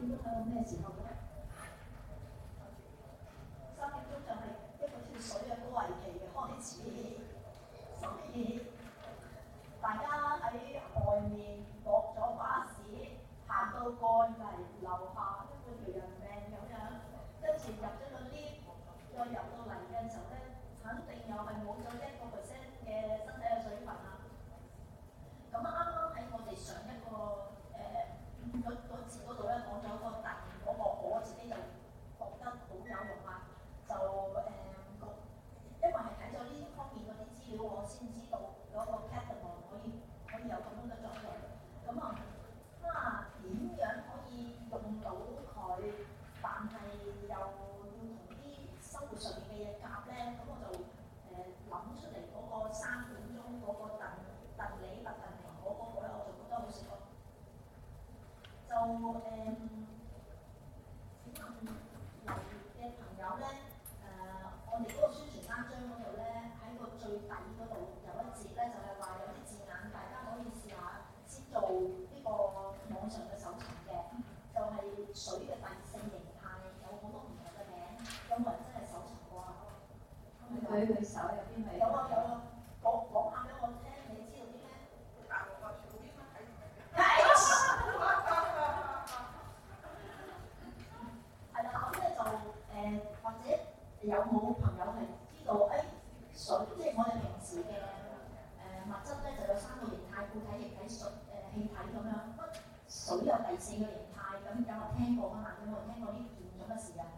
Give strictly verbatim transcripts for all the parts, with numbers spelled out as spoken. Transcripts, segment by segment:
點鐘喺度咩時候嘅？三點鐘就係一個跳水嘅高危期嘅開始，所以大家喺外面落咗巴士，行到過嚟樓下一個條人命咁樣，跟住入咗個 lift，再入到嚟嘅時候咧，肯定又係冇咗一個 percent 嘅身體嘅水分啦。咁啱啱喺我哋上一個誒嗰嗰節嗰度咧講咗個突嗰個，我自己就覺得好有用啦。就誒個、呃，因為係睇咗呢方面嗰啲資料，我先知道嗰個 catabol 可以可以有咁樣嘅作用。咁啊啊點樣可以用到佢，但係又要同啲生活上面嘅嘢夾咧？咁我就誒諗、呃、出嚟嗰個三點鐘嗰個燉燉梨燉燉蘋果嗰個咧，我就覺得好適合。就誒、呃，請問嚟嘅朋友咧？誒、呃，我哋嗰個宣傳單張嗰度咧，喺個最底嗰度有一節咧，就係、是、話有啲字眼，大家可以試下先做呢個網上嘅搜尋嘅，就係、是、水嘅第四形態，有好多唔同嘅名，有冇人真係搜尋過啊？ 你舉舉手有啲咪？ 有啊有啊，講講下俾我聽，你知道啲咩？大陸個小編睇唔明嘅。係。係啦，咁咧就誒、呃，或者有冇朋友係知道誒、哎、水，即係我哋平時嘅誒、呃、物質咧，就有三個形態：固體、液體、水誒、呃、氣體咁樣。乜水有第四個形態？咁有冇聽過㗎嘛？有冇聽過呢件咁嘅事啊？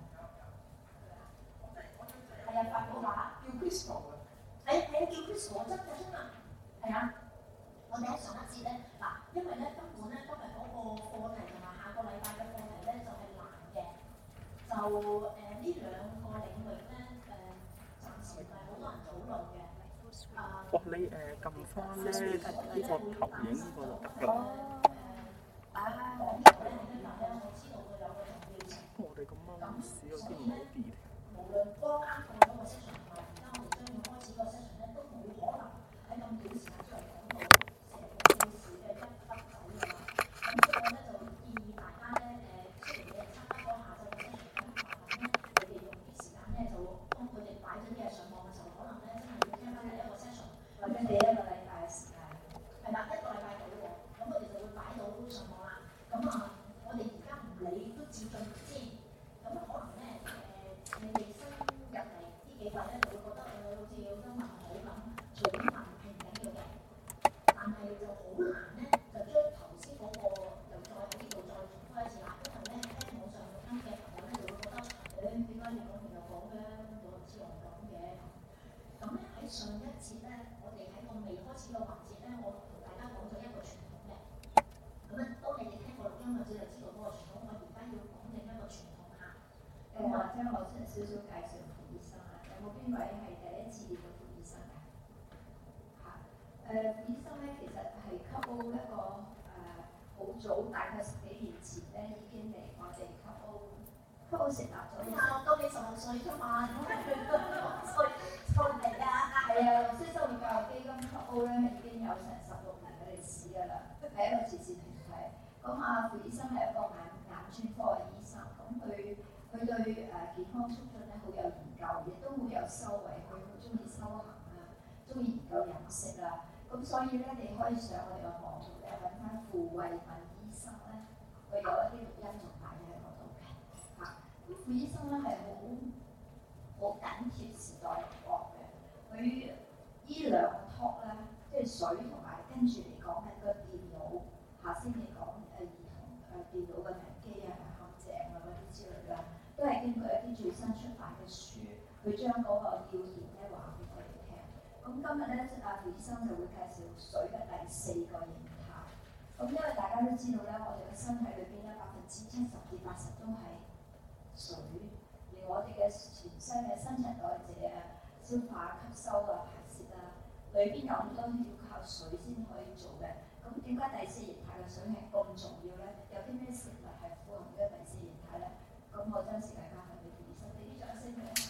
係啊，法國話叫 crystal 啊。係係叫 crystal 真嘅真啊。係啊。我哋喺上一節咧，嗱，因為咧根本咧今日嗰個課題同埋下個禮拜嘅課題咧就係、是、難嘅。就誒呢、呃、兩個領域咧誒、呃，暫時唔係好多人討論嘅。啊、呃， 哦，你誒撳翻咧呢個投影呢個就得㗎。 啊，講呢個咧係因為咧，我知道佢有個重要性。 我哋咁啱試有啲唔好啲。 無論剛啱過咗個 session 同埋而家我哋將要開始個 session 咧，都冇可能喺咁短時間出嚟講到成個故事嘅一筆仔㗎嘛。咁所以咧就建議大家咧誒，雖然你係參加咗下晝嘅 session，咁麻煩咧，你哋用啲時間咧就當佢哋擺咗啲嘢上網嘅時候，可能咧真係要聽翻第一個 session 或者第一個禮拜嘅時間。係啦，一個禮拜到喎，咁我哋就會擺到上網啦。咁啊，我哋而家唔理都照進先。咁可能咧誒、呃，你哋新入嚟呢幾位咧，就會覺得誒、呃、好似有啲問號咁，隨便問係唔緊要嘅，但係就好難咧，就將頭先嗰個又再喺呢度再重複一次啦。因為咧聽網上錄音嘅朋友咧，就會覺得誒點解你講完又講嘅，我唔知我講嘅。咁咧喺上一節咧，我哋喺個未開始嘅環節咧，我同大家講咗一個傳統嘅。咁咧，當你哋聽過錄音嘅時候，就知道嗰個傳統。我而家要講另一個傳統嚇。 誒，或者我想少少介紹傅醫生啊，有冇邊位係第一次見到傅醫生㗎？嚇，誒傅醫生咧，其實係吸歐一個誒好早，大概十幾年前咧已經嚟我哋吸歐，吸歐成立咗。 哎呀，我多你十六歲㗎嘛，咁係歲數嚟㗎。 係啊，綠色生活教育基金吸歐咧已經有成十六年嘅歷史㗎啦，係一個慈善團體。咁啊，傅醫生係一個眼眼專科嘅醫生，咁佢佢對誒、呃、健康促進咧好有研究，亦都好有修為，佢好中意修行啊，中意研究飲食啊。咁所以咧，你可以上我哋個網度咧揾翻傅慧敏醫生咧，佢有一啲錄音仲擺喺嗰度嘅嚇。咁傅醫生咧係好好緊貼時代脈搏嘅，佢依兩個 talk 咧，即係水同埋跟住嚟講緊個電腦，下先嚟講誒兒童誒電腦嘅危機啊、陷阱啊嗰啲之類啦，都係經過一啲最新出版嘅書，佢將嗰個要點咧話俾我哋聽。咁今日咧，阿傅醫生就會介紹水嘅第四個形態。咁因為大家都知道咧，我哋嘅身體裏邊咧，百分之七十至八十都係水，而我哋嘅全身嘅新陳代謝啊、消化、吸收啊、排泄啊，裏邊有好多都要靠水先可以做嘅。咁點解第四形態嘅水係咁重要咧？有啲咩食物係符合呢個第四形態咧？咁我將時間交翻俾傅醫生，俾啲掌聲嘅。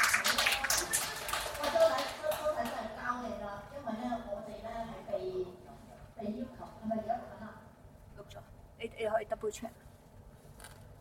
我周仔周周仔真係交你啦，因為咧我哋咧係被被要求，係咪而家錄緊啊？ 錄咗，你你可以 double check。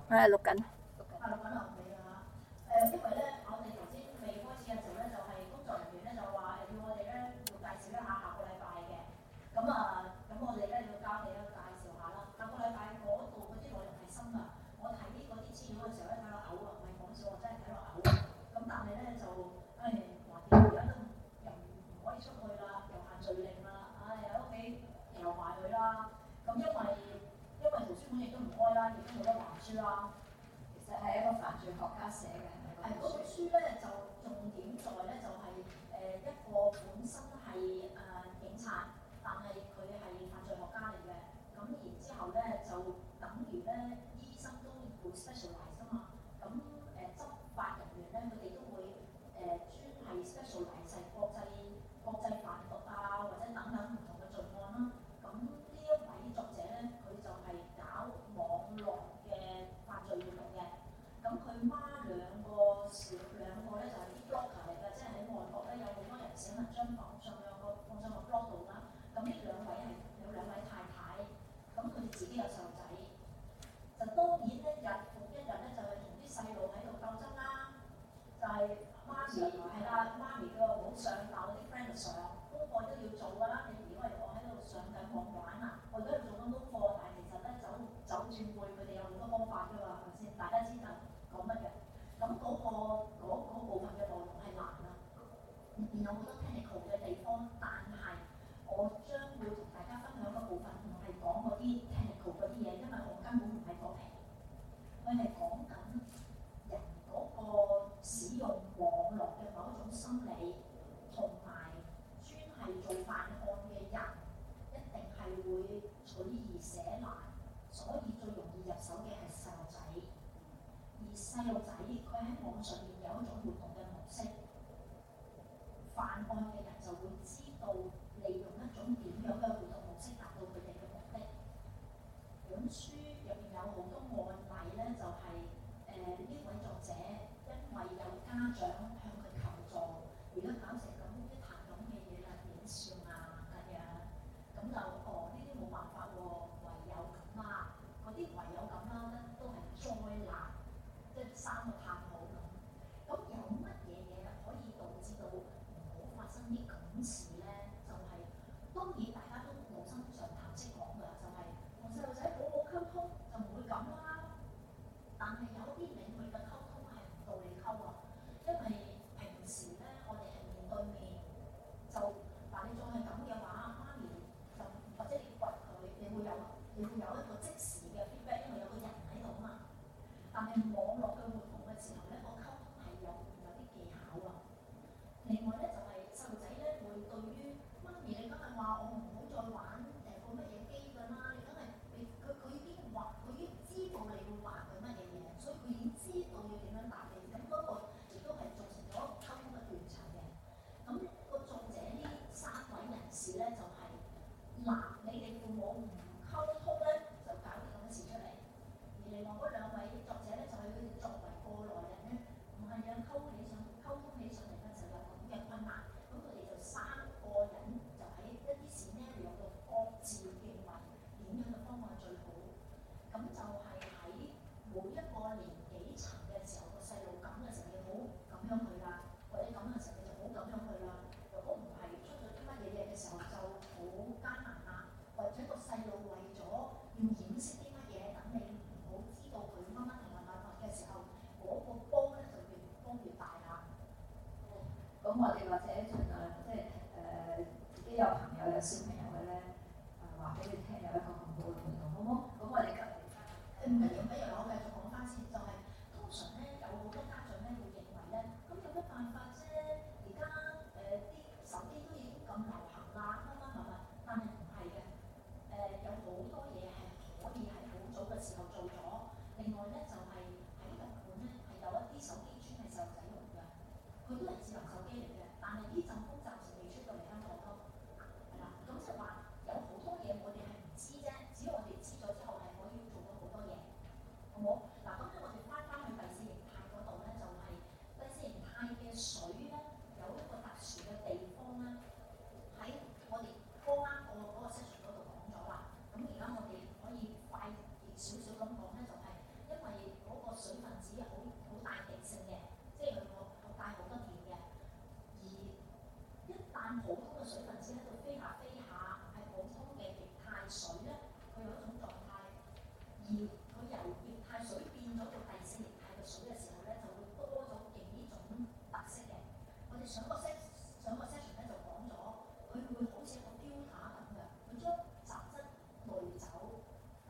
我係錄緊。 啊，錄緊啊，你啊，誒，因為咧，我哋頭先未開始嘅時候咧，就係、是、工作人員咧就話誒要我哋咧要介紹一下下個禮拜嘅，咁啊，咁我哋咧要交你咧介紹下啦。下個禮拜嗰度嗰啲內容係深啊，我睇嗰啲資料嘅時候咧睇到嘔啊，唔係講笑，我真係睇到嘔。咁但係咧就誒話點而家都又唔可以出去啦，又限聚令啦，唉喺屋企留埋佢啦。咁因為因為圖書館亦都唔開啦，亦都冇得還書啦。 其實係一個犯罪學家寫嘅， 係嗰本書咧就重點在咧就係、是、誒、呃、一個本身係誒、呃、警察，但係佢係犯罪學家嚟嘅。咁然之後咧就等於咧醫生都會 specialize 啊嘛。咁誒、呃、執法人員咧佢哋都會誒、呃、專係 specialize 係國際國際販毒啊，或者等等唔同嘅罪案啦。咁呢一位作者咧佢就係搞網絡嘅犯罪活動嘅。咁佢孖兩個小兩個咧就係啲 blogger 嚟嘅，即係喺外國咧有好多人寫文章放上兩個放上個 blog 度啦。咁呢兩位係有兩位太太，咁佢哋自己有細路仔，就當然咧日復一日咧就係同啲細路喺度鬥爭啦，就係、是、媽咪係啦，媽咪叫我唔好上，但我啲 friend 就上，功課都要做㗎啦。你以為我喺度上緊網玩啊？我都喺度做緊功課，但係其實咧走走轉背佢哋有好多方法㗎嘛，係咪先？大家知道講乜嘅？咁嗰、那個嗰部分嘅內容係難啊，入邊有好多 technical 嘅地方，但係我將會同大家分享嘅部分唔係講嗰啲 technical 嗰啲嘢，因為我根本唔係嗰皮，佢係講緊人嗰個使用網絡嘅某一種心理，同埋專係做犯案嘅人一定係會取易捨難，所以最容易入手嘅係細路仔。而細路仔佢喺網上面有一種活動嘅模式，犯案嘅人就會知道利用一種點樣嘅活動模式達到佢哋嘅目的。本書入邊有好多案例咧，就係誒呢位作者因為有家長向佢求助，如果搞成咁一壇咁嘅嘢啦，點算啊咁樣？咁就哦呢啲冇辦法喎，唯有咁啦。嗰啲唯有咁啦咧，都係災難。即係三個探討咁，咁有乜嘢嘢可以導致到唔好發生啲咁事咧？就係、是、當然大家都老生常談識講㗎，就係同細路仔好好溝通就唔會咁啦。但係有啲領域嘅溝通係唔道理溝啊，因為平時咧我哋係面對面，就但你再係咁嘅話，媽咪就或者你掘佢，你會有你會有一個即時嘅 feedback，因為有個人喺度啊嘛。但係網絡嘅活動嘅時候咧，個溝通係有有啲技巧啊。另外咧就係細路仔咧會對於媽咪，你今日話我唔好再玩誒個乜嘢機㗎啦，你梗係你佢佢已經話佢已經知道你會話佢乜嘢嘢，所以佢已經知道要點樣答你。咁嗰個亦都係造成咗溝通嘅斷層嘅。咁、那個作者呢三位人士咧就係、是、嗱，你哋父母唔溝通咧，就搞啲咁嘅事出嚟。而另外嗰兩位作者咧，就係佢哋作為過來人咧，唔係啊溝起上溝通起上嚟咧就有咁嘅困難，咁佢哋就三個人就喺一啲 scenario 度各自認為點樣嘅方案最好，咁就係喺每一個年紀層嘅時候，個細路咁嘅時候你好咁樣去啦，或者咁嘅時候你就好咁樣去啦。如果唔係出咗啲乜嘢嘢嘅時候就好艱難啦，或者個細路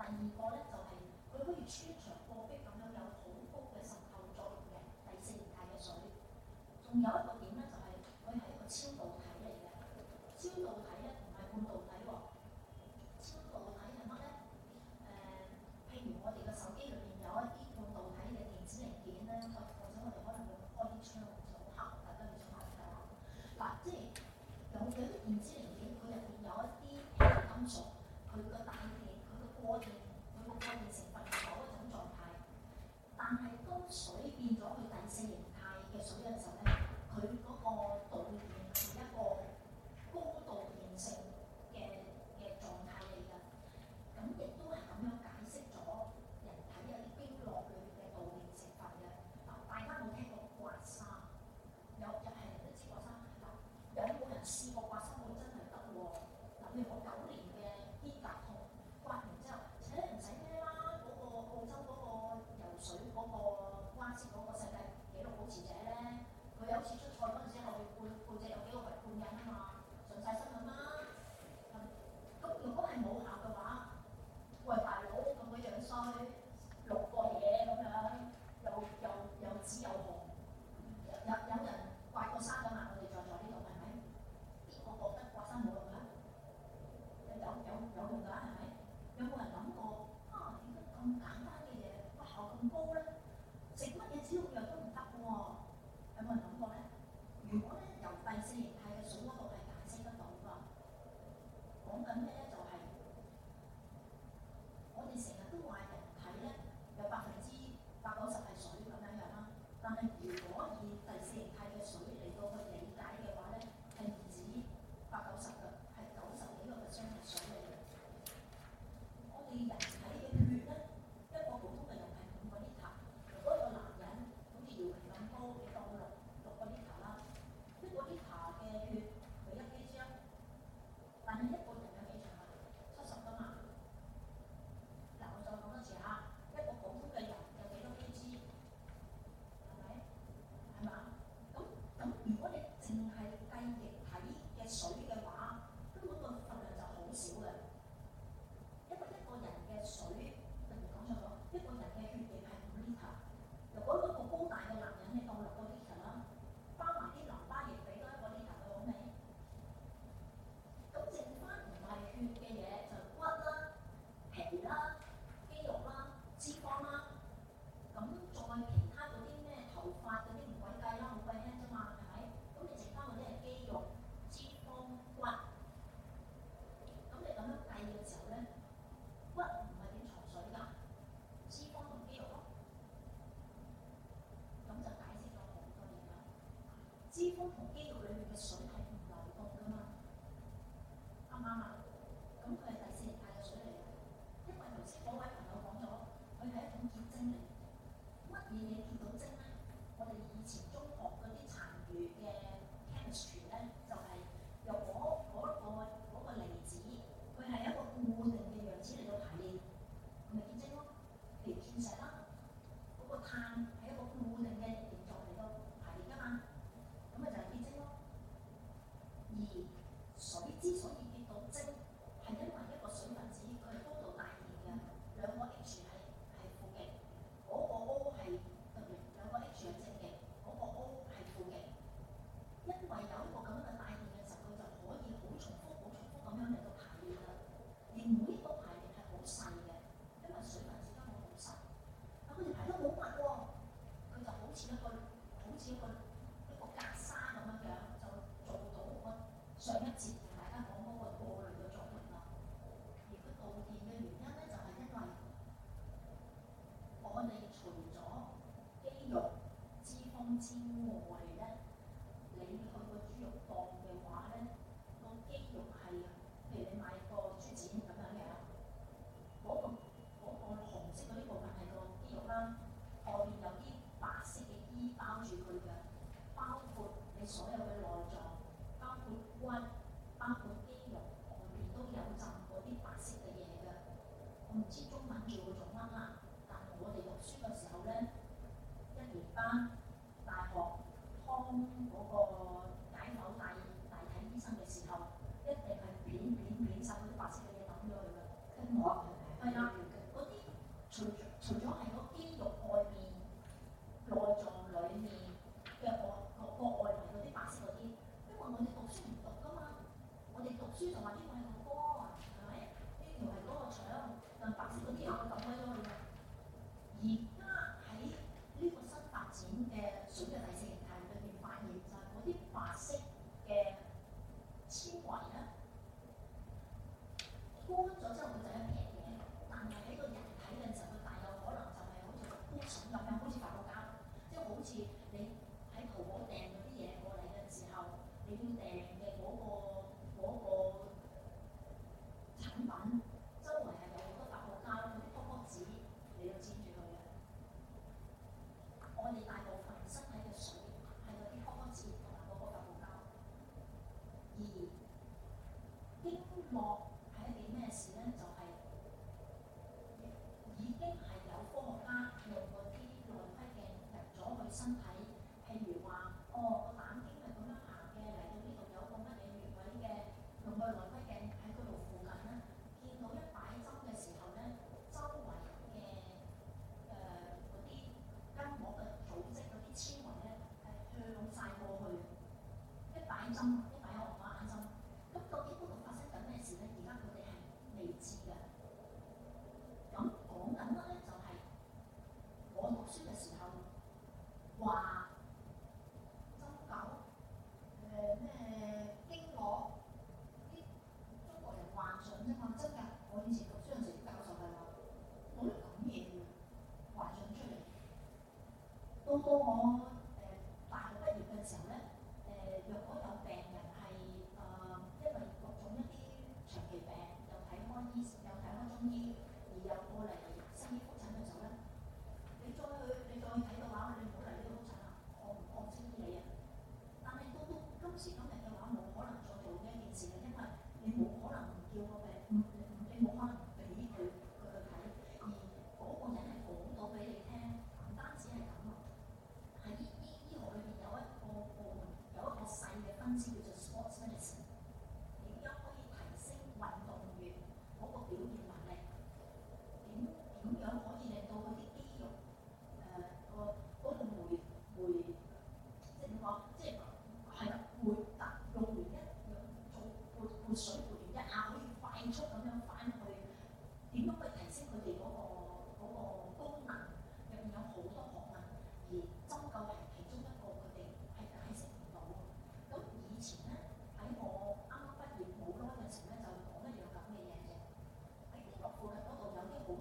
二個咧就係、是、佢可以穿牆過壁咁樣有好高嘅滲透作用嘅第四形態嘅水。仲有一個點咧就係佢係一個超導體嚟嘅，超導體咧唔係半導體喎、哦。超導體係乜咧？誒、呃，譬如我哋嘅手機裏邊有一啲半導體嘅電子零件咧，或或者我哋可能會開啲窗就好黑，大家唔想睇下。嗱，即係有有啲電子零件，佢入邊有一啲金屬，佢個帶電，佢個過電，佢個過電成分係某一種狀態。但係當水變咗去第四形態嘅水嘅時候咧，佢嗰個導電係一個高導電性嘅嘅狀態嚟㗎。咁亦都係咁樣解釋咗人體有啲經絡裏面嘅導電成分嘅。嗱，大家有冇聽過刮痧？有有係人都知刮痧。嗱，有冇人試過刮痧？會真係得喎。嗱，譬如我九年嘅肩胛痛，刮完之後，且唔使咩啦，嗰、那個澳洲嗰個游水嗰、那個蛙式嗰個世界紀錄保持者咧，佢有次出賽嗰陣時後背背脊有幾個圍冠印啊嘛，上晒身咁啦。咁如果係冇效嘅話，喂大佬咁鬼樣衰，六個嘢咁樣，又又又紫又紅，有有有人刮過痧㗎嘛？我哋在座呢度係咪？邊個覺得刮痧冇用㗎？有有有有用㗎係咪？有冇人諗過啊？點解咁簡單嘅嘢，哇效咁高咧？食乜嘢止痛藥都唔得喎？有冇人諗過咧？如果咧由第四形態嘅水嗰度係解釋得到㗎，講緊咩咧？就係、是、我哋成日都話人體咧有百分之八九十係水咁樣樣啦，但係如果以第四形態嘅水嚟到去理解嘅話咧，係唔止八九十㗎，係九十幾個 percent 係水嚟嘅。我哋人體嘅血咧，一個普通嘅人係五個 litre，如果一個男人好似姚明咁高，你當六六個 litre 啦，一個 litre 嘅血佢一 kg 啊，但係一個人有幾長啊？七十㗎嘛。嗱，我再講多次嚇，一個普通嘅人有幾多 kg？係咪？係嘛？咁咁，如果你淨係計液體嘅水嘅話，根本個份量就好少嘅。一個一個人嘅水，特別講錯咗，一個人嘅血液係五 litre。如果嗰個高大嘅男人你當六個 litre 啦，包埋啲淋巴液俾多一個 litre 佢好未？咁剩翻唔係血嘅嘢就骨啦、皮啦、肌肉啦、脂肪啦，咁再其他嗰啲咩頭髮嗰啲唔鬼計啦，好鬼輕啫嘛，係咪？咁你剩翻嗰啲係肌肉、脂肪、骨。咁你咁樣計嘅時候咧，骨唔係點藏水㗎？脂肪同肌肉咯，咁就解釋咗好多嘢啦。脂肪同肌肉裏面嘅水係唔流動㗎嘛，啱唔啱啊？咁佢係第四形態嘅水嚟嘅，因為頭先嗰位朋友講咗，佢係一種結晶嚟。乜嘢嘢結到晶咧？我哋以前中學嗰啲殘餘嘅 chemistry 咧，就係、是、由嗰嗰個嗰個離子，佢係一個固定嘅樣子嚟到排列，咁咪結晶咯。譬如鑽石啦，嗰、那個碳係一個固定嘅形狀嚟到排列㗎嘛，咁咪就係結晶咯。而水之所以結到晶，係因為一個水分子佢係高度帶電嘅，兩個 H 係係負極，嗰、那個 O 係特別兩個 H 係正極，嗰、那個 O 係負極。因為有一個咁樣嘅帶電嘅時候，佢就可以好重複、好重複咁樣嚟到排列啦。而每一個排列係好細嘅，因為水分子根本好細，但佢哋排得好密喎，佢就好似一個好似一個一個格沙咁樣樣，就做到我上一節同大家講嗰個過濾嘅作用啦。而佢導電嘅原因咧，就係、是、因為我哋除咗肌肉、脂肪之外咧，你去個豬肉檔嘅話咧，個肌肉係，譬如你買個豬展咁樣嘅，嗰、那個嗰、那個紅色嗰啲部分係個肌肉啦，外邊有啲白色嘅衣包住佢嘅，包括你所有嘅內臟，包括骨，包括肌肉，外邊都有浸嗰啲白色嘅嘢嘅。我唔知中文叫佢做乜啦，但係我哋讀書嘅時候咧，一年班大學湯嗰個解剖大大體醫生嘅時候，一定係片片片曬嗰啲白色嘅嘢抌咗佢嘅。筋膜係咪？係啦，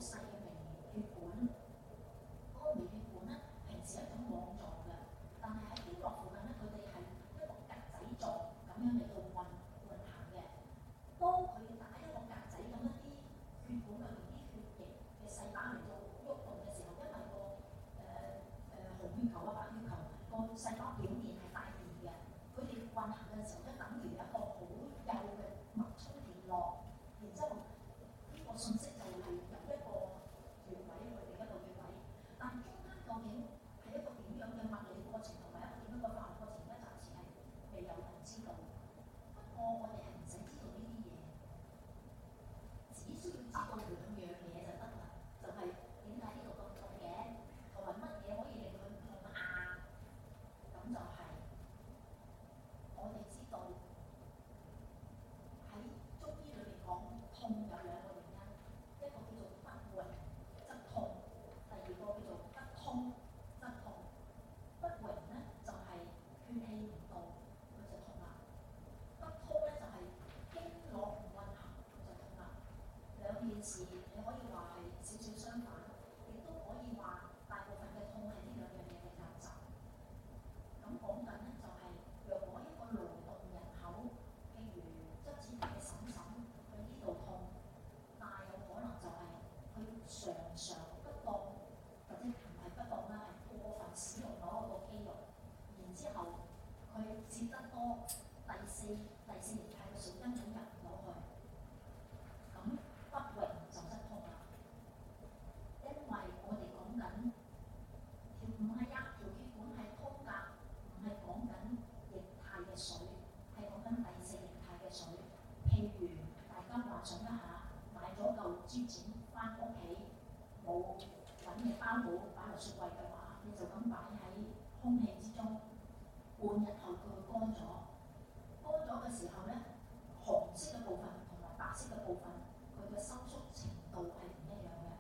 細嘅微血管，嗰、那個微血管咧平時係一種網狀嘅，但係喺經絡附近咧，佢哋係一個格仔狀咁樣嚟到運運行嘅。當佢打一個格仔咁一啲血管裏面啲血液嘅細胞嚟到喐動嘅時候，因為個誒誒紅血球啊、白血球個細胞表面係帶電嘅，佢哋運行嘅時候咧，等於一個好幼嘅脈衝電絡，然之後呢個信息就係由一個穴位去另一個穴位，但中間究竟係一個點樣嘅物理過程同埋一個點樣嘅化學過程咧，暫時係未有人知道。不過我哋係唔使知道呢啲嘢，只需要知道兩樣嘢就得啦，就係點解呢度咁痛嘅，同埋乜嘢可以令佢唔痛啊？咁就係我哋知道喺中醫裏面講痛有兩個原因，一個叫做不榮則痛，第二個叫做不通則痛。不榮咧就係、是、血氣唔到，佢就痛啦；不通咧就係、是、經絡唔運行，佢就痛啦。兩件事你可以話係少少相反，亦都可以話大部分嘅痛係呢兩樣嘢嘅夾雜。咁講緊咧就係、是，若果一個勞動人口，譬如側子頭嘅嬸嬸，佢呢度痛，但係有可能就係佢常常不當，或者唔係不當啦，係過分使用咗一個肌肉，然之後佢接得多第四第四形態嘅水根本入唔到去，咁不榮就則痛啦。因為我哋講緊條唔係呀，條血管係通㗎，唔係講緊液態嘅水，係講緊第四形態嘅水。譬如大家幻想一下，買咗嚿豬展翻屋企，冇揾嘢包好擺落雪櫃嘅話，你就咁擺喺空氣之中，半日後佢會乾咗。乾咗嘅時候咧，紅色嘅部分同埋白色嘅部分，佢嘅收縮程度係唔一樣嘅。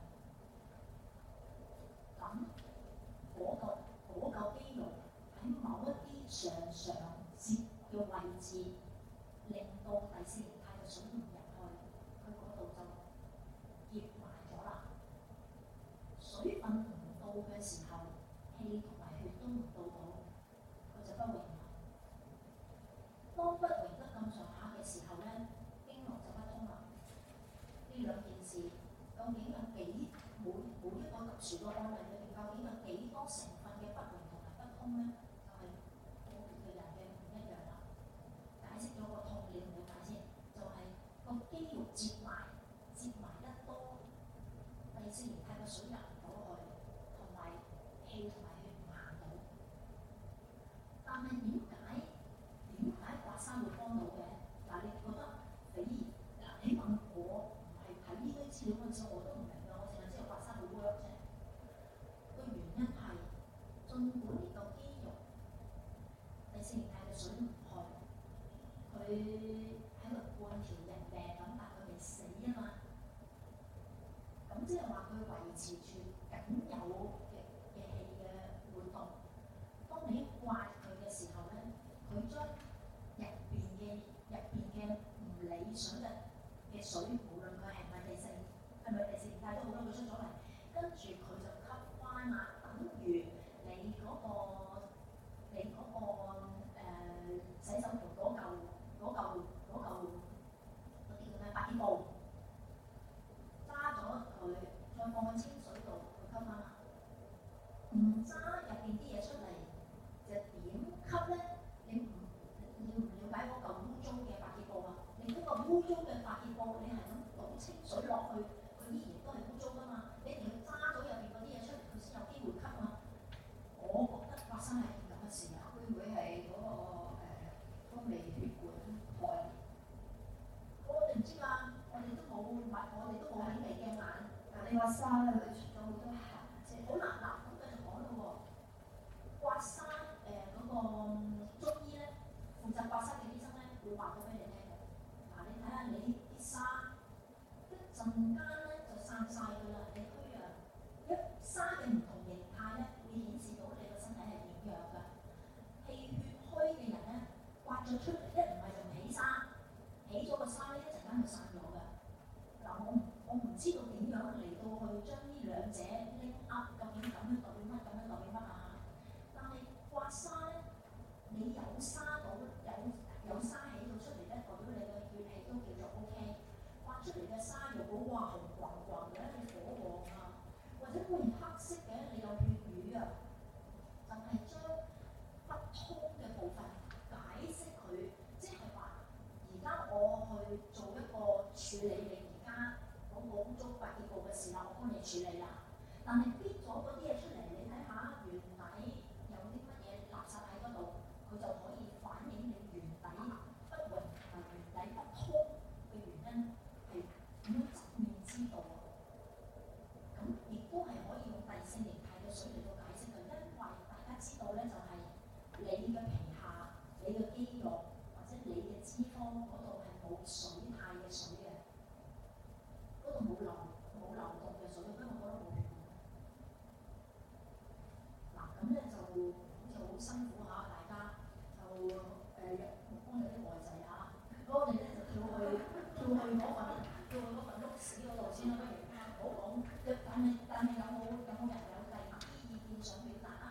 咁嗰個嗰嚿肌肉喺某一啲上上節嘅位置，令到第四形態嘅水唔入去，佢嗰度就結埋咗啦。水分唔到嘅時候，氣同埋血都唔到到，佢就不榮啦。當不榮得咁上下嘅時候咧，經絡就不通啦。呢兩件事究竟有幾每每一個特殊嘅案例裏邊，究竟有幾多成分嘅不榮同埋不通咧？就係、是、個別嘅人嘅唔一樣啦。解釋咗個痛，你唔了解先，就係、是、個肌肉接埋接埋得多，第四形態嘅水入唔到去，同埋氣同埋血唔行到。但係點解點解刮痧會幫到嘅？嗱，你覺得匪夷？嗱，你問我唔係睇呢堆資料嗰陣時，我都唔明㗎，我淨係知道刮痧好 work 啫。個原因係，儘管呢個肌肉第四形態嘅水唔去，佢喺度半條人命咁，但佢未死啊嘛。咁即係話佢維持住僅有嘅嘅氣嘅活動。當你一刮佢嘅時候咧，佢將入邊嘅入邊嘅唔理想嘅嘅水，無論佢係咪第四係咪第四形態都好啦，佢出咗嚟，跟住佢就吸翻啦，等於你嗰、個你嗰、個、呃、洗手盆嗰嚿嗰嚿嗰嚿嗰啲叫咩百葉布，揸咗佢，再放喺清水度，佢吸翻啦。唔揸入邊啲嘢出嚟，就點吸咧？你唔你唔了解嗰嚿污糟嘅百葉布啊？你嗰個污糟嘅百葉布，你係咁倒清水落去，佢依然都係污糟噶嘛？你一定要揸咗入邊嗰啲嘢出嚟，佢先有機會吸啊！我覺得發生係件咁嘅事啊！會唔會係嗰、個誒風味血管破裂？我哋唔知㗎，我哋都冇買，我哋都冇顯微鏡眼。嗱，你話痧咧，佢出咗好多痕，即係好難嗱。咁繼續講咯喎，刮痧誒嗰個中醫咧，負責刮痧嘅醫生咧，會話到俾你聽嘅。嗱，你睇下你啲痧一陣間咧就散晒㗎啦，你虛啊！一痧嘅唔同形態咧，會顯示到你個身體係點樣㗎。氣血虛嘅人咧，刮咗出嚟，一唔係就唔起痧，起咗個痧咧，一陣間就散咗㗎。嗱，我唔我唔知道點樣嚟到去將呢兩者拎噏，究竟咁樣代表乜？咁樣代表乜啊？但係刮痧咧，你有沙到有有沙起到出嚟咧，代表你嘅血氣都叫做 O K。刮出嚟嘅沙如果哇紅滾滾嘅，你火旺啊，或者會黑色嘅，你有血瘀啊，就係將不通嘅部分解釋佢，即係話而家我去做一個處理你而家嗰個污糟白結部嘅時候，我幫你處理啦。但係搣咗嗰啲嘢出嚟，你睇下原底有啲乜嘢垃圾喺嗰度，佢就可以反映你原底不勻同埋原底不通嘅原因係點樣側面知道啊？咁亦都係可以用第四形態嘅水嚟到解釋嘅，因為大家知道咧就係、是、你嘅皮下、你嘅肌肉或者你嘅脂肪嗰度係冇水態嘅水嘅，嗰度冇流冇流動嘅水，因為嗰度冇血管。嗱咁咧就好似好辛苦下，大家就誒木工有啲呆滯嚇，咁我哋咧就跳去跳去嗰份跳去嗰份碌屎嗰度先啦，不如唔好講。但係但係有冇有冇人有第二啲意見想表達啊？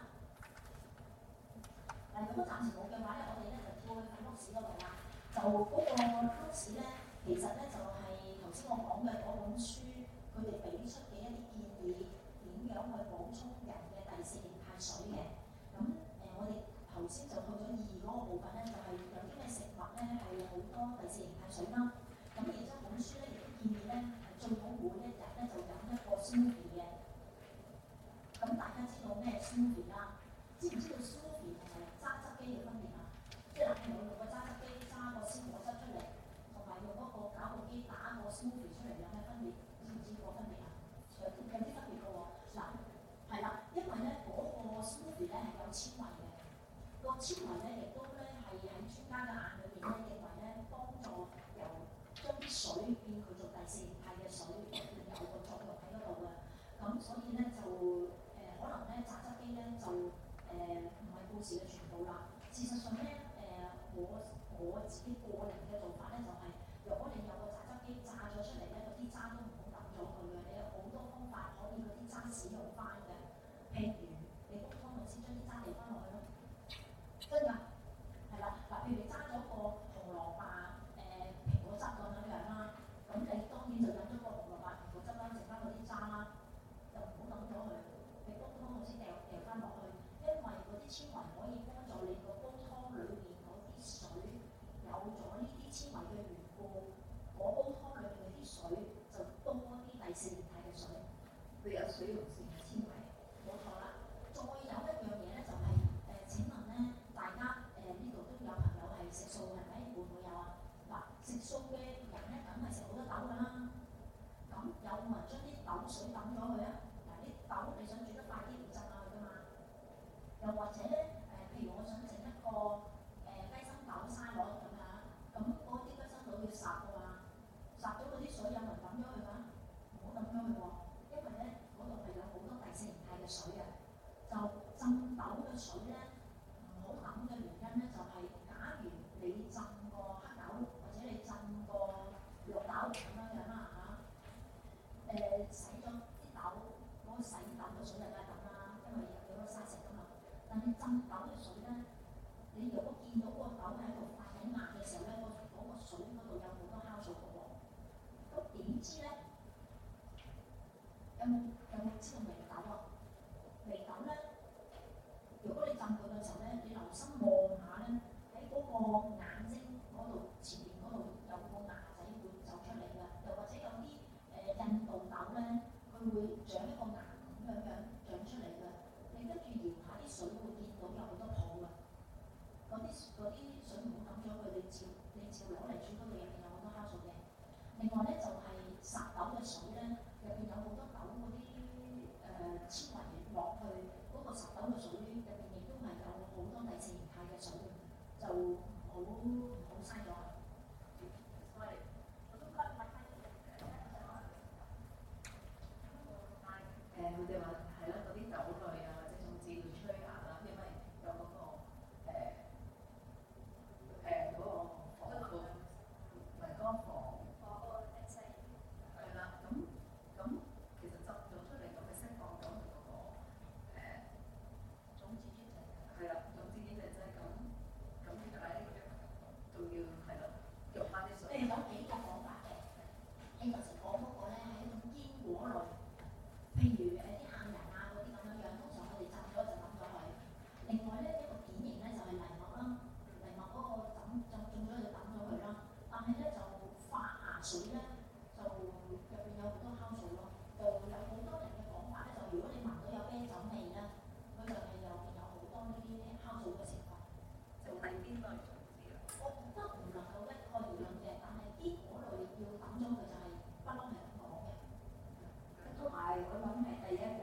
嗱，如果暫時冇嘅話咧，我哋咧就跳去份碌屎嗰度啦。就嗰個碌屎咧，其實咧就係頭先我講嘅嗰本書，佢哋俾出嘅一啲建議，點樣去補充人嘅第四形態水嘅。咁誒、呃，我哋頭先就去咗二嗰個部分咧，就係、是、有啲咩食物咧係好多第四形態水啦。咁而且本書咧亦都建議咧，最好每一日咧就飲一個 smoothie 嘅。咁大家知道咩 smoothie 啦？知唔知道 smoothie 同埋榨汁機嘅分別啊？即係譬如用個榨汁機榨個鮮果汁出嚟，同埋用嗰個攪拌機打個 smoothie 出嚟有咩分別？知唔知個分別啊？有啲有啲分別嘅喎。嗱，係啦，因為咧嗰、那個 smoothie 咧係有纖維嘅，個纖維咧亦都咧係喺專家嘅眼裏面咧認為咧幫助由將啲水變佢做第四形態嘅水，有個作用喺嗰度嘅。咁所以咧就誒、呃、可能咧榨汁機咧就誒唔係故事嘅全部啦。事實上咧誒、呃、我我自己個人嘅做法咧就係、是，如果你有個榨汁機榨咗出嚟咧，嗰啲渣都唔好抌咗佢嘅，你有好多方法可以嗰啲渣使用翻嘅。譬如你煲湯咪先將啲渣嚟翻落去咯，真㗎，係啦。嗱，譬如你揸咗個紅蘿蔔誒、呃、蘋果汁咁樣樣啦，咁你當然就飲咗個紅蘿蔔蘋果汁啦，剩翻嗰啲渣啦，就唔好抌咗佢，你煲湯我先掉掉翻落去，因為嗰啲纖維可以幫助你個煲湯裏面嗰啲水有咗呢啲纖維嘅緣故，嗰煲湯裏面嗰啲水就多啲第四形態嘅水，佢有水溶性嘅纖維，冇錯啦。再有一樣嘢咧就係、是、誒、呃，請問咧大家誒呢度都有朋友係食素係咪？會唔會有啊？嗱，食素嘅人咧梗係食好多豆㗎啦。咁有冇人將啲豆水抌咗佢啊？嗱，啲豆你想煮得快啲，要浸下佢㗎嘛。又或者咧誒、呃，譬如我想整一個誒、呃、雞心豆沙律咁樣，咁嗰啲雞心豆要烚㗎嘛，烚咗嗰啲水有冇人抌咗佢㗎？唔好抌咗佢喎，因為咧嗰度係有好多第四形態嘅水嘅。就浸豆嘅水咧唔好抌嘅原因咧，就係、是、假如你浸個黑豆或者你浸個綠豆咁樣樣啦嚇，誒、呃、洗咗啲豆嗰、那個洗豆嘅水就梗係抌啦，因為有有個沙石㗎嘛。但係浸豆嘅水咧，你如果見到個豆喺度發緊芽嘅時候咧，嗰、那個水嗰度有好多酵素嘅喎。咁點知咧？有冇有冇知道微豆啊？微豆咧，如果你浸佢嘅時候咧，你留心望下咧，喺嗰個眼睛嗰度前面嗰度有個牙仔會走出嚟㗎，又或者有啲誒、呃、印度豆咧，佢會長一個牙咁樣樣長出嚟㗎。你跟住搖下啲水會見到有好多泡㗎。嗰啲嗰啲水唔好抌咗佢，你照你照攞嚟煮嗰度入邊有好多酵素嘅。另外咧就係、是、烚豆嘅水咧，入邊有好多豆嗰啲誒纖維落去，嗰、那個烚豆嘅水入邊亦都係有好多第四形態嘅水，就唔好唔好嘥咗。係，我都覺得誒，佢哋話係啦，嗰啲豆類啊，或者甚至要催芽啦，因為有嗰、那個誒誒嗰個防腐，唔係嗰個防。係啦，咁咁其實執咗出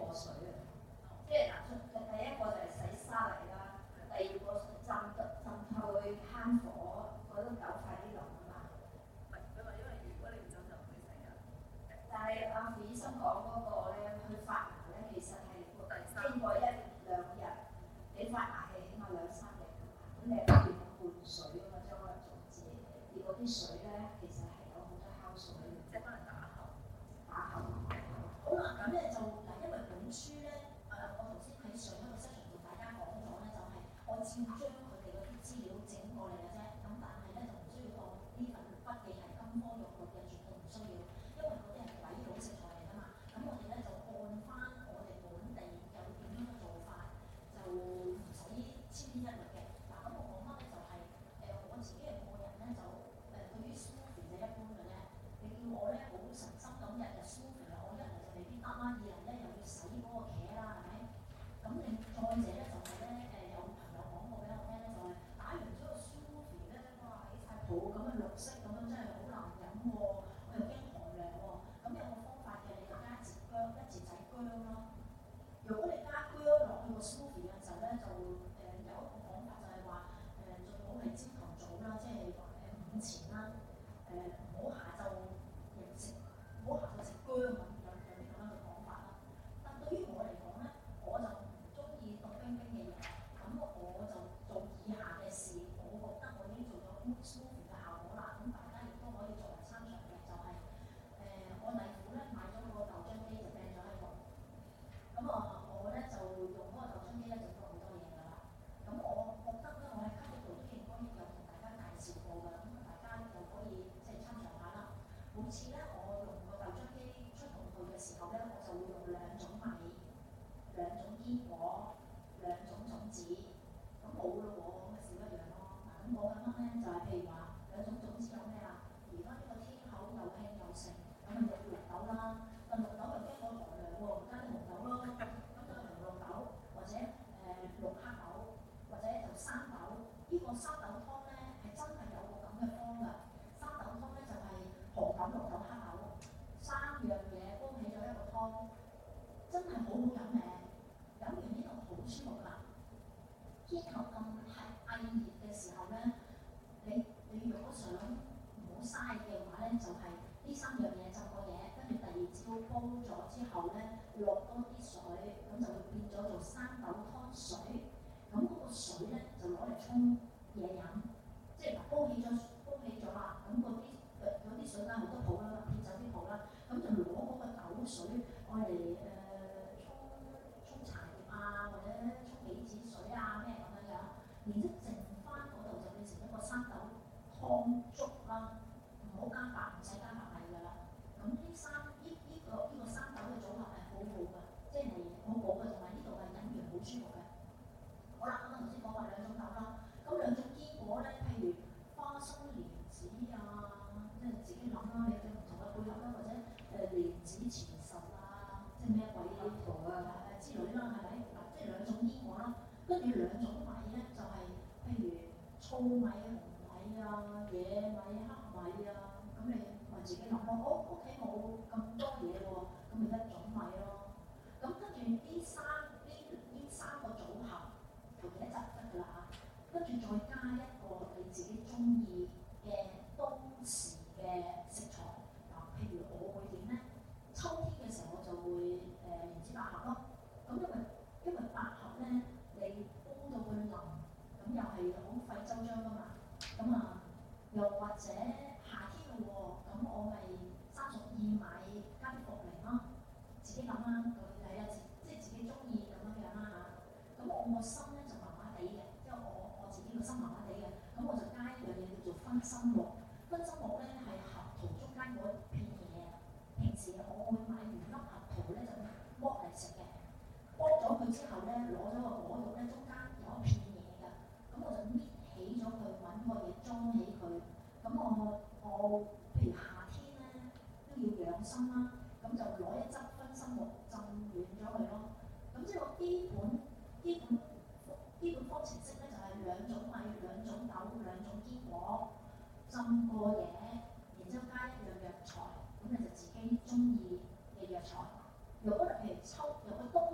過水啊！即係嗱，第一個就係洗沙泥啦，第二個浸浸去慳火，嗰啲狗快啲腍啊嘛。 唔係，佢話因為如果你唔浸就唔會死啊。 但係阿傅醫生講嗰個咧，佢發芽咧其實係經過一兩日，你發芽係起碼兩三日㗎嘛，咁你不斷咁灌水㗎嘛，將嗰粒種子，而嗰啲水咧其實係有好多酵素喺度， 即係可能打後。 打後。 好啦，咁咧就嗱，因為本書咧，誒、呃，我頭先喺上一個 session 同大家講咗咧，就係、是、我照將佢哋嗰啲資料整過嚟嘅啫，咁但係咧就唔需要當呢份筆記係金科玉律嘅，絕對唔需要，因為嗰啲係鬼佬食材嚟㗎嘛，咁我哋咧就按翻我哋本地有點樣嘅做法，就唔使千篇一律嘅。嗱，咁我講翻咧就係、是、誒、呃、我自己嘅個人咧就誒、呃、對於 smoothie 就一般嘅啫，你叫我咧好神心咁日日 smoothie 我一嚟就未必得啦，二嚟咧又要洗嗰個茄啦，係咪？咁你再者咧就係咧誒有朋友講過俾我聽咧，就係、是、打完咗個 smoothie 咧，哇起晒泡咁嘅綠色咁樣真係好難飲喎，我又驚寒涼喎，咁有個方法嘅，你就加一節薑，一節仔薑咯。如果你加薑落去個 smoothie 嘅時候咧，就誒、呃、有一個講法就係話誒最好係朝頭早啦，即係誒午前啦，誒唔好下晝食，唔好下晝食薑咁，有有啲咁樣嘅講法啦。但對於我嚟講咧，我就唔中意凍冰冰嘅嘢，咁我就做以下嘅事，我覺得我已經做咗 smoothie 嘅效果啦，咁大家亦都可以作為參詳嘅，就係、是、誒、呃、我弟婦咧買咗個豆漿機就掟咗喺度，咁啊我咧就用嗰個豆漿機咧就做好多嘢㗎啦，咁我覺得咧我喺卡嗰度都應該有同大家介紹過㗎，咁大家就可以即係參詳下啦。每次咧我用個豆漿機出動佢嘅時候咧，我就會用兩種米、兩種堅果、兩種種子，咁冇咯喎，咁咪少一樣咯。嗱，咁講緊乜咧？就係、是、譬如話兩種種子有咩啦？而家呢個天口又興又盛，咁咪就綠豆啦。但綠豆又驚我寒涼喎，加啲紅豆咯。咁就紅綠豆或者誒、呃、綠黑豆或者就生豆。呢、這個生豆湯咧係真係有個咁嘅方㗎。生豆湯咧就係、是、紅豆、綠豆、黑豆三樣嘢煲起咗一個湯，真係好好飲嘅。飲完呢度好舒服㗎。天後咁係翳熱嘅時候咧，你你如果想唔好嘥嘅話咧，就係、是、呢三樣嘢浸過嘢，跟住第二朝煲咗之後咧，落多啲水，咁就會變咗做生豆湯水。咁嗰個水咧就攞嚟沖嘢飲，即係嗱煲起咗煲起咗啦，咁嗰啲嗰啲水梗係好多泡啦，撇走啲泡啦，咁就攞嗰個豆水愛嚟誒沖沖茶葉啊，或者沖杞子水啊咩咁樣樣，然之後剩翻嗰度就變成一個生豆湯粥啦，唔好加白，唔使加白米㗎啦。咁呢三呢呢個呢、這個生豆嘅組合係好好㗎，即係好好嘅，同埋呢度係飲完好舒服嘅。好啦，咁啊頭先講話兩種豆啦，咁兩種堅果咧，譬如花生、蓮子啊，即係自己諗啦，有啲唔同嘅配合啦，或者誒蓮子前實啊，即係咩鬼圖啊誒之類啦，係咪？嗱，即係兩種堅果啦，跟住兩種米咧就係、是、譬如糙米、紅米啊、野米、黑米啊，咁你咪自己諗咯。我屋企冇咁多嘢喎，咁咪一種米咯。咁跟住呢三呢呢三個組合。條嘢就得㗎啦嚇，跟住再加一個你自己中意嘅當時嘅食材。嗱，譬如我會點咧？秋天嘅時候我就會誒蓮子百合咯。咁因為因為百合咧，你煲到佢腍，咁又係好費周章㗎嘛。咁啊，又或者夏天咯喎，咁我咪生熟薏米加啲茯苓咯，自己諗啦，佢係啊，即係自己中意咁樣樣啦嚇。咁我個心咧就麻麻地嘅，即係我我自己個心麻麻地嘅，咁我就加一樣嘢叫做分心木。分心木咧係核桃中間嗰片嘢，平時我會買完粒核桃咧就剝嚟食嘅，剝咗佢之後咧攞咗個果肉咧中間有一片嘢㗎，咁我就搣起咗佢，揾個嘢裝起佢。咁我我譬如夏天咧都要養生啦，咁就攞一執分心木浸軟咗佢咯。咁即係我基本。基本基本方程式咧就係、是、兩種米、兩種豆、兩種堅果浸過嘢，然之後加一樣藥材，咁你就自己中意嘅藥材。如果譬如秋，如果冬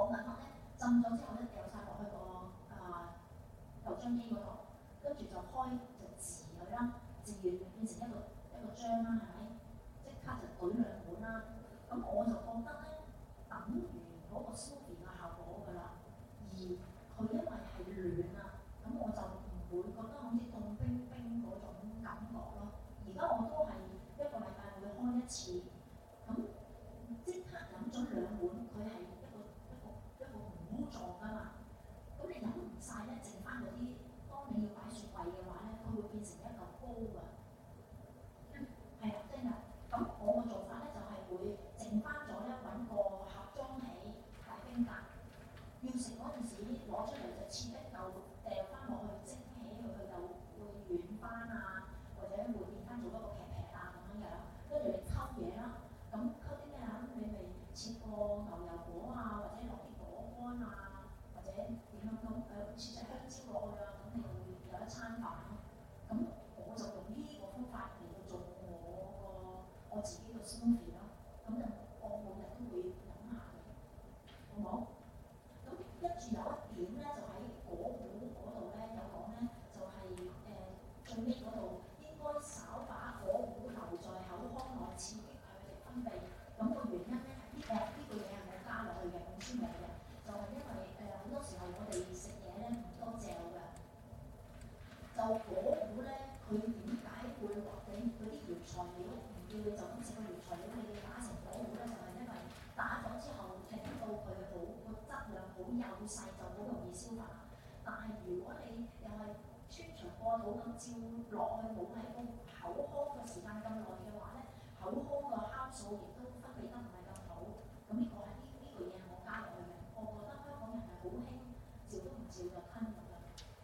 講緊乜咧？浸咗之後咧，掉晒落去個啊豆漿機嗰度，跟住就開就治佢啦，治完變成一個一個漿啦，係咪？即刻就懟兩碗啦。咁我就覺得咧，等於嗰個 smoothie 嘅效果㗎啦。而佢因為係暖啊，咁我就唔會覺得好似凍冰冰嗰種感覺咯。而家我都係一個禮拜會開一次，咁即刻飲咗兩碗，佢係一個一個一個糊狀㗎嘛。咁你飲唔晒咧，剩翻嗰啲，當你要擺雪櫃嘅話咧，佢會變成一嚿膏㗎。係啊，真㗎。咁我個做法咧就係、是、會剩翻咗咧，揾個盒裝起擺冰格。要食嗰陣時攞出嚟就切一嚿，掉翻落去蒸起佢，佢就會軟翻啊，或者會變翻做一個劈劈啊咁樣樣。跟住你溝嘢啦，咁溝啲咩啊？咁你咪切個牛油果啊，或者落啲果乾啊，或者點樣咁誒切隻香蕉落去啊，咁你就會有一餐飯咯。咁我就用呢個方法嚟到做我個我自己個 smoothie 咯。咁就我每日都會飲下嘅，好冇？咁跟住有一點咧，就喺果糊嗰度咧有講咧，就係、是、誒、呃、最尾嗰度應該稍把果糊留在口腔內，刺激佢嘅分泌。咁、那個原因咧係呢誒呢個嘢係冇加落去嘅，冇酸味嘅，就係、是、因為誒好、呃、多時候我哋食嘢咧唔多嚼嘅，就果糊咧佢點解會話你嗰啲原材料唔叫你就咁食個原材料，你要打成果糊咧，就係、是、因為打咗之後令到佢好個質量好幼細，就好容易消化。但係如果你又係穿腸過肚咁照落去，冇喺個口腔嘅時間咁耐嘅話咧，口腔個酵素亦都分泌得唔係咁好。咁呢個係呢呢個嘢係我加落去嘅。我覺得香港人係好興照都唔照就吞㗎啦。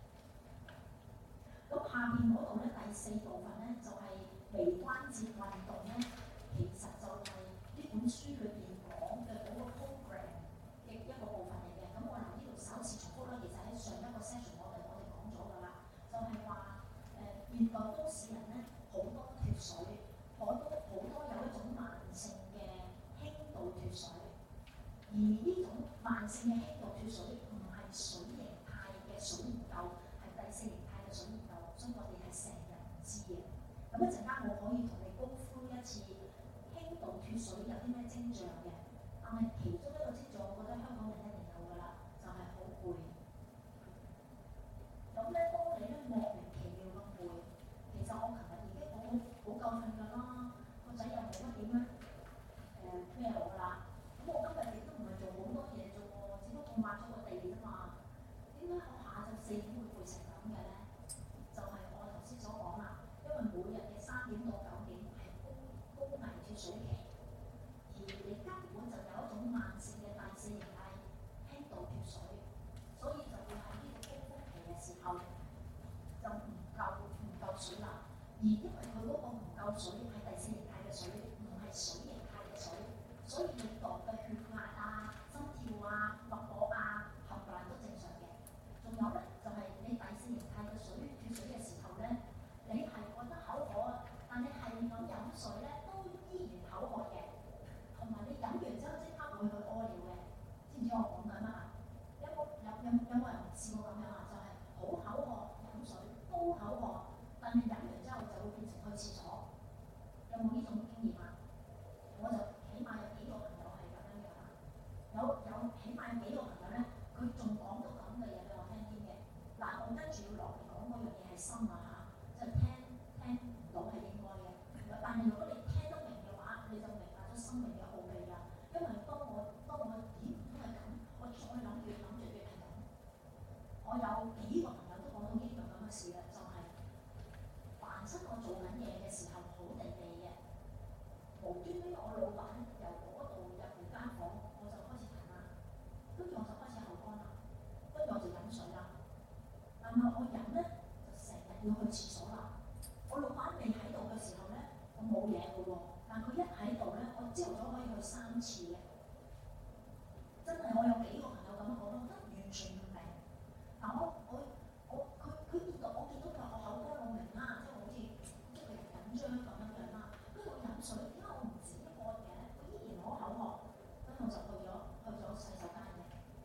咁下邊嗰度咧第四部分咧就係、是、微關節運動咧，其實就係呢本書裏邊講嘅嗰個 program 嘅一個部分嚟嘅。咁我留呢度首次重複啦，其實喺上一個 session 我哋我哋講咗㗎啦，就係話誒現代都市人咧好多脫水，好多好多有一種慢性嘅輕度脫水，而呢種慢性嘅輕度脫水唔係水形態嘅水唔夠，係第四形態嘅水唔夠，所以我哋係成日唔知嘅。咁一陣間我可以同你高呼一次輕度脫水有啲咩徵象嘅，但係其中一個徵象，我覺得香港人一定有㗎啦，就係好攰。咁咧，當你咧莫名其妙咁攰，其實我琴日已經好好好夠瞓㗎啦，個仔又冇乜點樣誒咩我啦。咁我今日亦都唔係做好多嘢啫喎，只不過抹咗個地啫嘛。點解我下晝四點會攰成咁嘅咧？就係、是、我頭先所講啦，因為每日嘅三點到九點係高高危脫水期，而你根本就有一種慢性嘅第四形態輕度脫水，所以就會喺呢個高峰期嘅時候就唔夠唔夠水啦。而因為佢嗰個唔夠水係第四形態嘅水，唔係水形態嘅水，所以你度嘅血壓啊、心跳啊、脈搏啊，冚唪唥都正常嘅。仲有咧，就係、是、你第四形態嘅水脫水嘅時候咧，你係覺得口渴，但你係咁飲水咧，都依然口渴嘅。同埋你飲完之後即刻會去屙尿嘅，知唔知我講緊乜啊？有冇有有有冇人試過咁樣啊？就係、是、好口渴飲水，都口渴，但係飲完之後就會變成去廁所。有冇呢種經驗啊？我就起碼有幾個朋友係咁樣樣啊。有有起碼有幾個朋友咧，佢仲講到咁嘅嘢俾我聽添嘅。嗱，我跟住要落嚟講嗰樣嘢係深啊嚇，即係聽聽唔到係應該嘅。但係如果你聽得明嘅話，你就明白咗生命嘅奧秘啦。因為當我當我咦都係咁，我再諗越諗越越係咁。我有幾個朋友都講到呢樣咁嘅事啦，就係、是、凡親我做緊嘢嘅時候好地地嘅，無端端我老闆由嗰度入嚟間房，我就開始騰啦，跟住我就開始口乾啦，跟住我就飲水啦。但係我飲咧就成日要去廁所啦。我老闆未喺度嘅時候咧，我冇嘢嘅喎，但佢一喺度咧，我朝早可以去三次嘅。真係我有幾個朋友咁樣講，我覺得完全唔明。但我我我佢佢見到我見到佢話我口乾，我明啦，即係好似即係緊張咁樣樣啦。跟住我飲水，點解我唔止一個嘅？我依然好口渴，跟住我就去咗去咗洗手間嘅。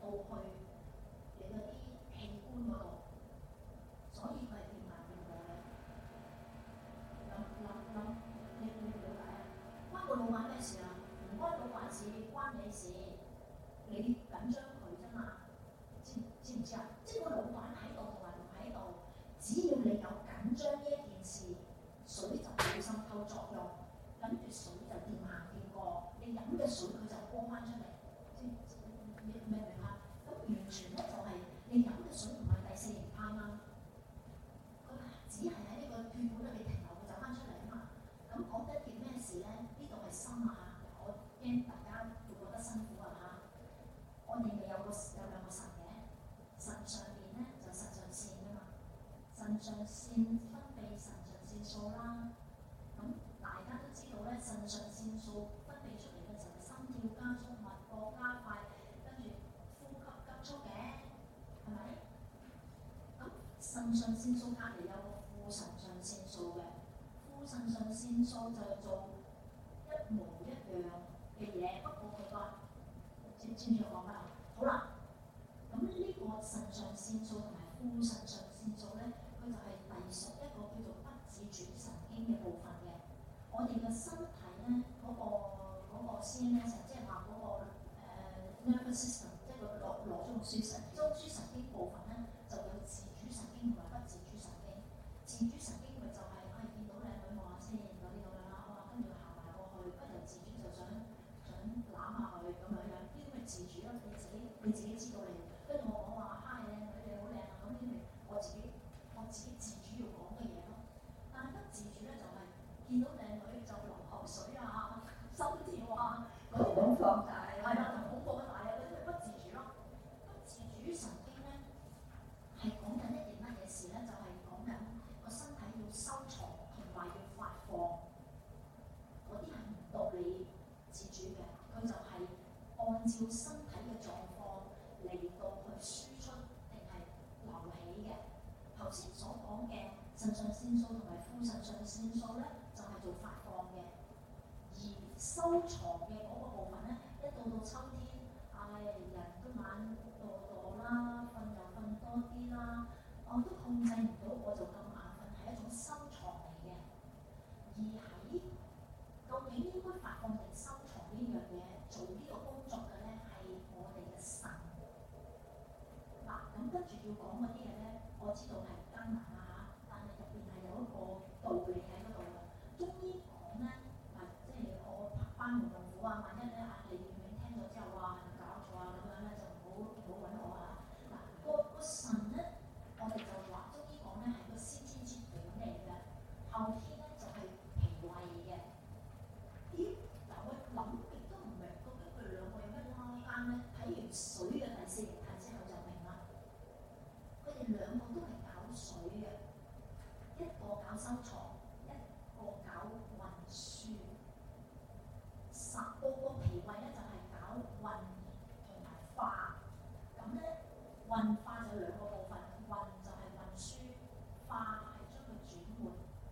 去你嗰啲器官嗰度，所以佢係變硬變過嘅。諗諗諗，你你唔了解啊？關個老闆咩事啊？唔關老闆事，關你事。你緊張佢啫嘛？知知唔知啊？即係個老闆喺度同埋唔喺度，只要你有緊張呢一件事，水就冇滲透作用，跟住水就掂硬掂過，你飲嘅水佢就屙翻出嚟，知唔知？明唔明啊？咁完全咧就係、是、你飲嘅水唔係第四型泡嘛，佢只係喺呢個血管裏邊停留，佢走翻出嚟啊嘛。咁講緊件咩事咧？呢度係心啊，我驚大家會覺得辛苦啊嚇。我哋咪有個有兩個腎嘅，腎上邊咧就腎上腺㗎嘛，腎上腺分泌腎上腺素啦。咁大家都知道咧，腎上腺素分泌出嚟嘅時候，心跳加速、脈搏加快，跟住呼吸急速嘅，係咪？咁腎上腺素隔離有個副腎上腺素嘅，副腎上腺素就做一模一樣嘅嘢，不過佢個知唔知我講乜啊？好啦，咁呢個腎上腺素同埋副腎上腺素咧，佢就係隸屬一個叫做不自主神經嘅部分嘅。我哋嘅身體咧，嗰、那個嗰、那個 C N S， 即係話嗰個誒、呃、nervous system， 即係個腦腦中樞神中樞神經部分咧，就有自主神經同埋不自主神經。自主神經咪就係、是、啊、哎、見到靚女望下先嗰啲咁樣啦，哇！跟住行埋過去，不由自主就想想攬下佢咁樣樣，呢啲咪自主咯。你自己你自己知道你，跟住我講話嗨靚女你好靚啊，咁呢啲咪我自己我自己自主要講嘅嘢咯。但係不自主咧就係、是、見到靚女就流口水啊、心跳啊嗰啲咁放大，係啦，就恐怖得大啊！嗰啲咪不自主咯。不自主神經咧係講緊一件乜嘢事咧？就係講緊個身體要收藏同埋要發放，嗰啲係唔到你自主嘅，佢就係按照身體嘅狀況嚟到去輸出定係流起嘅。頭先所講嘅腎上腺素同埋副腎上腺素咧，就係、是、做發放嘅，而收藏嘅嗰個部分咧，一到到秋天，唉、哎，人都懶惰惰啦，瞓又瞓多啲啦，我都控制唔到，我就咁眼瞓，係一種收藏嚟嘅。而喺究竟應該發放定收藏呢樣嘢，做呢個工作嘅咧係我哋嘅腎。嗱，咁跟住要講嗰啲嘢咧，我知道係艱難啦嚇，但係入邊係有一個道理喺嗰度嘅。中醫講咧，嗱，即係我班門弄斧啊，萬一咧啊李婉明聽咗之後話係咪搞錯啊咁樣咧，就唔好唔好揾我啊。嗱，個個腎咧，我哋就話中醫講咧係個先天之本嚟嘅，後天咧就係、是、脾胃嘅。咦？嗱，我諗極都唔明，究竟佢兩個有咩拉更咧？睇完水嘅第四形態之後就明啦。佢哋兩個都係搞水嘅，一個搞收藏，一個搞運輸。十個個脾胃咧就係、是、搞運同埋化。咁咧運化就兩個部分，運就係運輸，化係將佢轉換。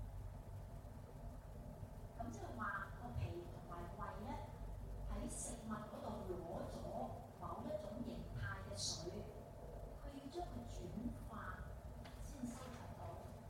咁即係話個脾同埋胃咧喺食物嗰度攞咗某一種形態嘅水，佢要將佢轉化先收藏到。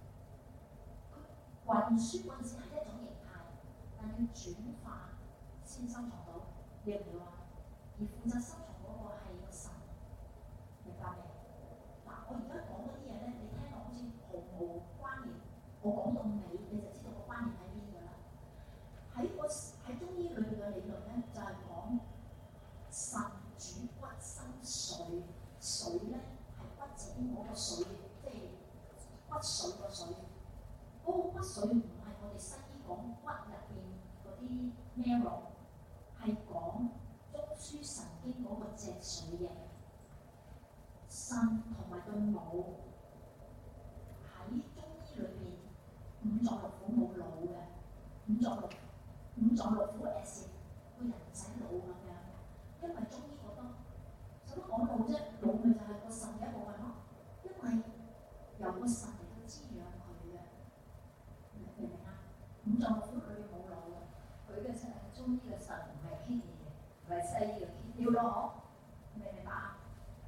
佢運輸嗰陣時係一種形態，但要轉化先收藏到，你明唔明啊？而負責收藏嗰個係個腎，明白未？嗱，我而家講嗰啲嘢咧，你聽落好似毫無關聯，我講到尾你就知道個關聯喺邊㗎啦。喺個喺中醫裏邊嘅理論咧，就係、是、講腎主骨生髓，髓咧係骨子邊嗰個髓，即係骨髓個髓。嗰、那個骨髓唔係我哋西醫講骨入邊嗰啲 marrow， 係講中樞神經嗰個脊髓液。腎同埋個腦喺中醫裏邊，五臟六腑冇腦嘅，五臟六五臟六腑 as 個人唔使腦咁樣，因為中醫覺得使乜講腦啫？腦咪就係個腎嘅一部分咯，因為由個腎嚟到滋養佢嘅，明唔明啊？五臟六腑裏邊冇腦嘅，佢嘅腎係中醫嘅腎，唔係 kidney 嘅，唔係西醫嘅 kidney 咯，明唔明白啊？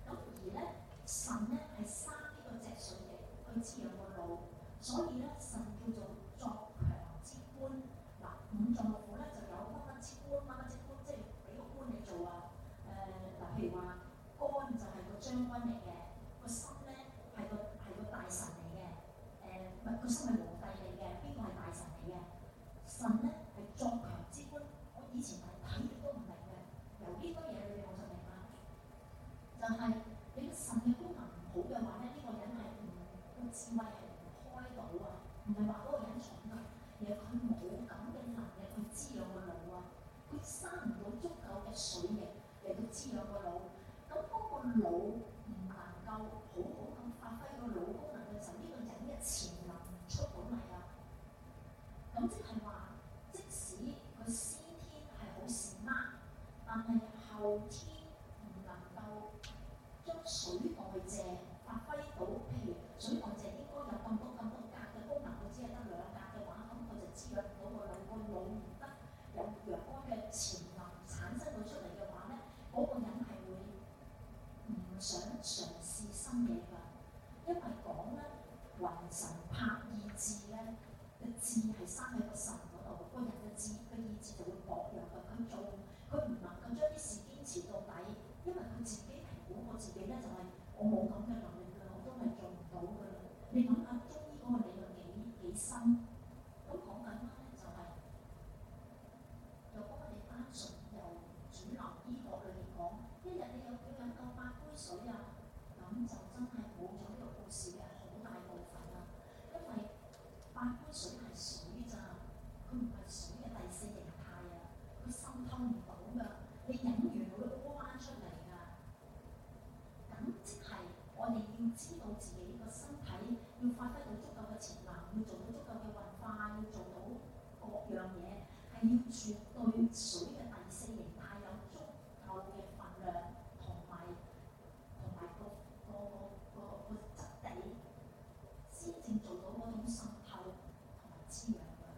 所以咧，神叫做作強之官。嗱，五臟六腑咧就有乜乜之官，乜乜之官，即係俾個官你做啊。誒、嗱，譬如話肝就係個將軍嚟嘅，個心咧係個係個大臣嚟嘅。誒，唔係個心係皇帝嚟嘅，邊個係大臣嚟嘅？神咧係作強之官。我以前係睇極都唔明嘅，由呢堆嘢裏邊我就明啦。就係、是、你神嘅功能唔好嘅話咧，呢、這個人係唔個智慧係唔開到啊，唔係話嗰個人蠢啊，而係佢冇咁嘅能力去滋養個腦啊，佢生唔到足夠嘅水液嚟到滋養個腦，咁嗰個腦唔能夠好好咁發揮個腦功能嘅時候，呢、這個人嘅潛能唔出到嚟啊。咁即係話，即使佢先天係好善媽，但係後天唔能夠將水代謝發揮到，譬如水代謝應該有咁多咁多格嘅功能，佢只係得兩格嘅話，咁佢就滋養唔到個腦，個腦唔得有若干嘅潛能產生到出嚟嘅話咧，嗰、那個人係會唔想嘗試新嘢㗎，因為講咧雲神拍意志咧嘅志係生喺個神嗰度，個人嘅志嘅意志就會薄弱㗎，佢做佢唔能夠將啲事堅持到底，因為佢自己評估過自己咧就係、是、我冇咁嘅能力㗎，我都係做唔到㗎啦。你諗下中醫嗰個理論幾幾深？咁講緊乜咧？就係、是、如果我哋單純由主流醫學裏面講，一日你有要飲夠八杯水啊，咁就真係冇咗呢個故事嘅好大部分啦。因為八杯水係水咋，佢唔係水嘅第四形態啊，佢滲透唔到㗎，你飲完會屙翻出嚟㗎。咁即係我哋要知道自己個身體要發揮到足夠嘅潛能，要做到足夠嘅運化，要做到各樣嘢，係要絕對水嘅第四形態有足夠嘅份量同埋同埋個個個個個質地，先正做到嗰種滲透同埋滋養㗎。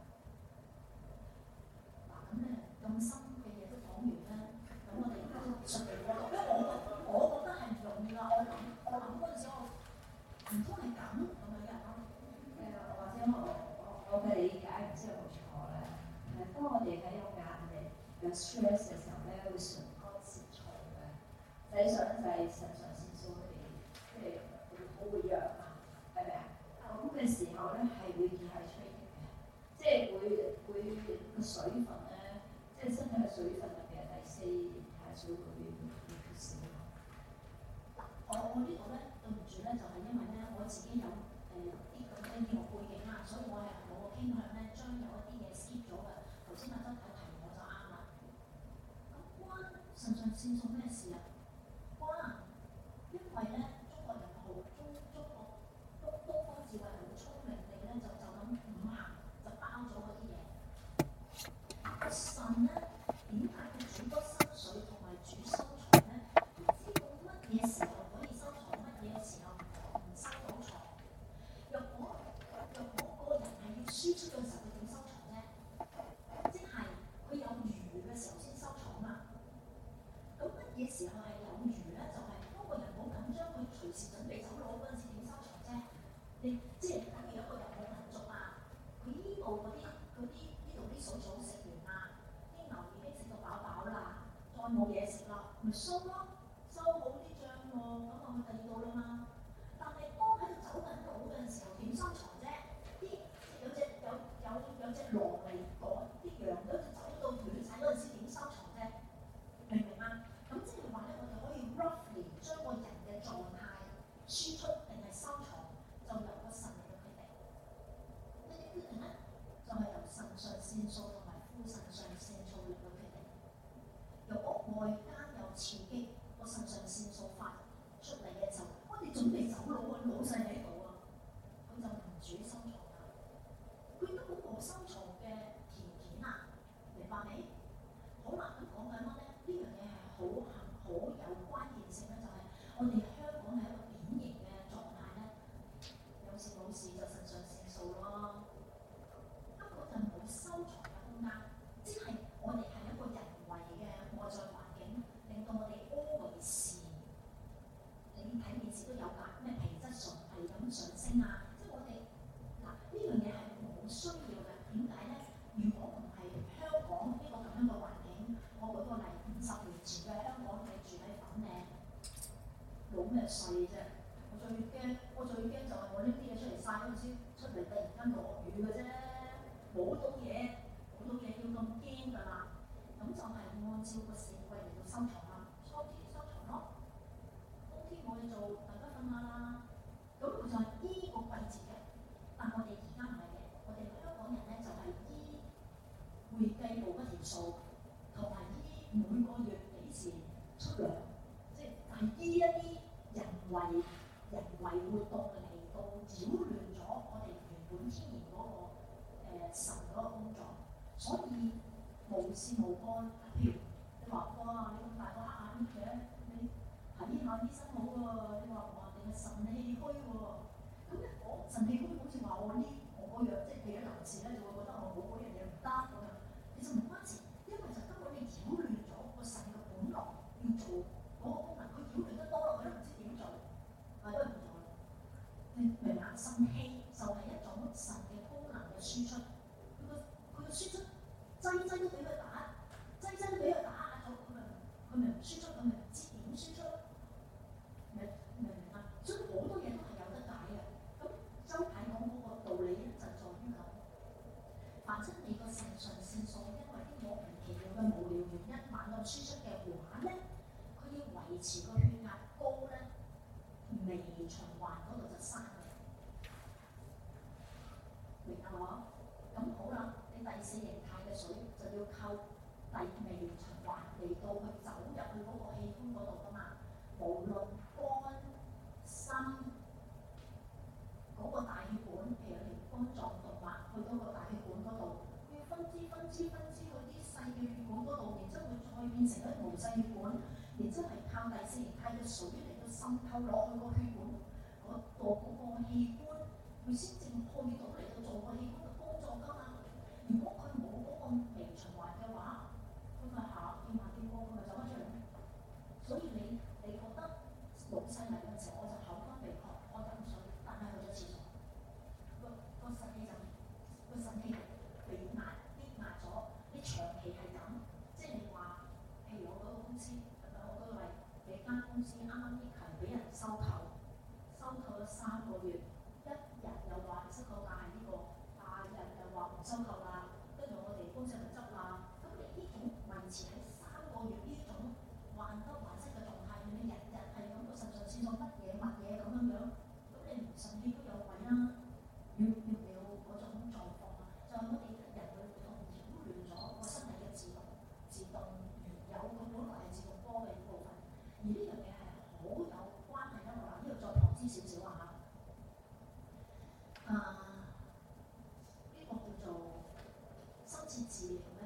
嗱咁咧咁深嘅嘢都講完啦，咁我哋都順利過讀，因為我我覺得係唔容易㗎。我諗我諗嗰陣時我唔通係咁咁樣嘅咯。 誒、或者我我我嘅理解唔知有冇錯咧。誒，當我哋喺有壓力、有 stress 嘅時候咧，會唇乾舌燥嘅。實際上就係腎上腺素佢哋即係好活躍啊，係咪啊？咁嘅時候咧係會 dehydrated 嘅，即係會會個水分咧，即係身體嘅水分特別係第四態水會會會缺少。 我我呢度咧對唔住咧，就係、是、因為咧我自己有誒啲咁嘅醫學背景啦，所以我係我個傾向咧將有一啲嘢 skip 咗嘅。頭先阿曾太提我就啱啦。咁關腎上腺素咩事啊？關，因為咧中國人好中中國東東方智慧好聰明地咧就就咁五行就包咗嗰啲嘢。個腎咧點解佢煮多生水同埋煮收藏咧？知道乜嘢時候可以收藏，乜嘢時候唔收到藏。若果若果個人係要輸出嘅時候，佢點收藏啫？即係佢有餘嘅時候先收藏嘛。咁乜嘢時候係有餘咧？就係、是、當個人好緊張，佢隨時準備走佬嗰陣時點收藏啫？你即係等於有個遊牧民族啊，佢依度嗰啲嗰啲呢度啲水草食完啦，啲牛已經食到飽飽啦，再冇嘢食啦，咪收咯，收好啲醬喎，咁啊去第二度啦嘛。但係當喺度走緊路嘅時候，點收藏啫？啲有隻有有有隻狼嚟趕啲羊，嗰隻走到斷曬嗰陣時點收藏啫？明唔明啊？咁即係話咧，我哋可以 roughly 將個人嘅狀態輸出定係收藏，就由個腎嚟到決定。呢啲決定咧，就係、是、由腎上腺素同埋副腎上腺素嚟到決定。如果外間有刺激，個腎上腺素發出嚟嘅時候，我哋準備走佬啊，老細喺度啊，佢就唔煮收藏啦。佢根本冇收藏嘅條件啊，明白未？好啦，咁講緊乜咧？呢樣嘢係好好有關鍵性咧，就係、是、我哋香港係一個典型嘅狀態咧，有事冇事就腎上腺素咯。根本就冇收藏嘅空間，即係我哋係一個人為嘅外在環境，令到我哋 always 細啫。我最驚，我最驚就係我拎啲嘢出嚟曬嗰陣時，出嚟突然間落雨嘅啫，冇到嘢，冇到嘢要咁驚㗎啦。咁就係按照個四季嚟到收藏啦，秋天收藏咯，冬天冇嘢做，大家瞓下啦。咁佢就係依個季節嘅，但我哋而家唔係嘅，我哋香港人咧就係依會計部嗰條數，同埋依每個月幾時出糧，即係依一啲人為人為活動嚟到擾亂咗我哋原本天然嗰、那個、呃、神嗰個工作，所以無事無干。譬如你話哇，你咁大個黑眼嘅，你睇下醫生好喎，你話話定係腎氣虛喎，咁一講腎氣虛，好似話我呢我嗰樣，即係譬如男士咧就會覺得我冇嗰樣嘢唔得咁樣，其實唔關事，因為就根本你擾亂咗個腎嘅本來要做嗰個功能，佢擾亂得多啦，佢都唔知點做，係都唔做啦。你明唔明啊？腎氣就係一種腎嘅功能嘅輸出，佢個佢個輸出劑劑都俾佢打，劑劑都俾佢打壓咗，佢咪佢咪唔輸出，佢咪唔知點輸出。明明唔明啊？所以好多嘢都係有得解嘅。咁周太講嗰個道理咧，就在於咁。凡親你個腎上腺素因為啲莫名其妙嘅無聊原因猛咁輸出嘅話咧，佢要維持個血壓高咧，微循環嗰度就生嘅。明啊我？咁好啦，你第四形態嘅水就要靠第微循環嚟到去走入去嗰個器官嗰度㗎嘛。無論肝、心嗰、那個大血管，譬如你肝臟動脈去到個大血管嗰度，佢要分支分支分支去啲細嘅血管嗰度，然之後會再變成一條細血管，然之後係靠第四形態嘅水嚟到滲透落去個血管嗰度嗰個器官，佢先至去到嚟到做個器官嘅工作㗎嘛。如果佢冇嗰個微循環嘅話，佢咪下跳下跳過，佢咪走翻出嚟。所以你你覺得老細嚟嘅時候，我就口乾鼻渴，我飲水，但係去咗廁所，個個腎氣就個腎氣被壓抑壓咗。你長期係咁，即係你話，譬如我嗰個公司，我舉個例，你間公司啱啱呢期俾人收購，收購咗三個月，一日又話收購價係呢個，下日又話唔收購啦，跟住我哋公司就執啦。咁你呢種維持喺三個月呢種患得患失嘅狀態，你日日係咁個腎上腺素乜嘢乜嘢咁樣樣，咁你唔腎氣都有鬼啦，要要唔要嗰種狀況啊？就係、是、我哋人類活動擾亂咗個身體嘅自動自動原有佢本來係自動波嘅部分，而呢樣嘢係好有關係啦。我話呢度再旁支少少啊嚇，啊呢、這個叫做深切治療咧，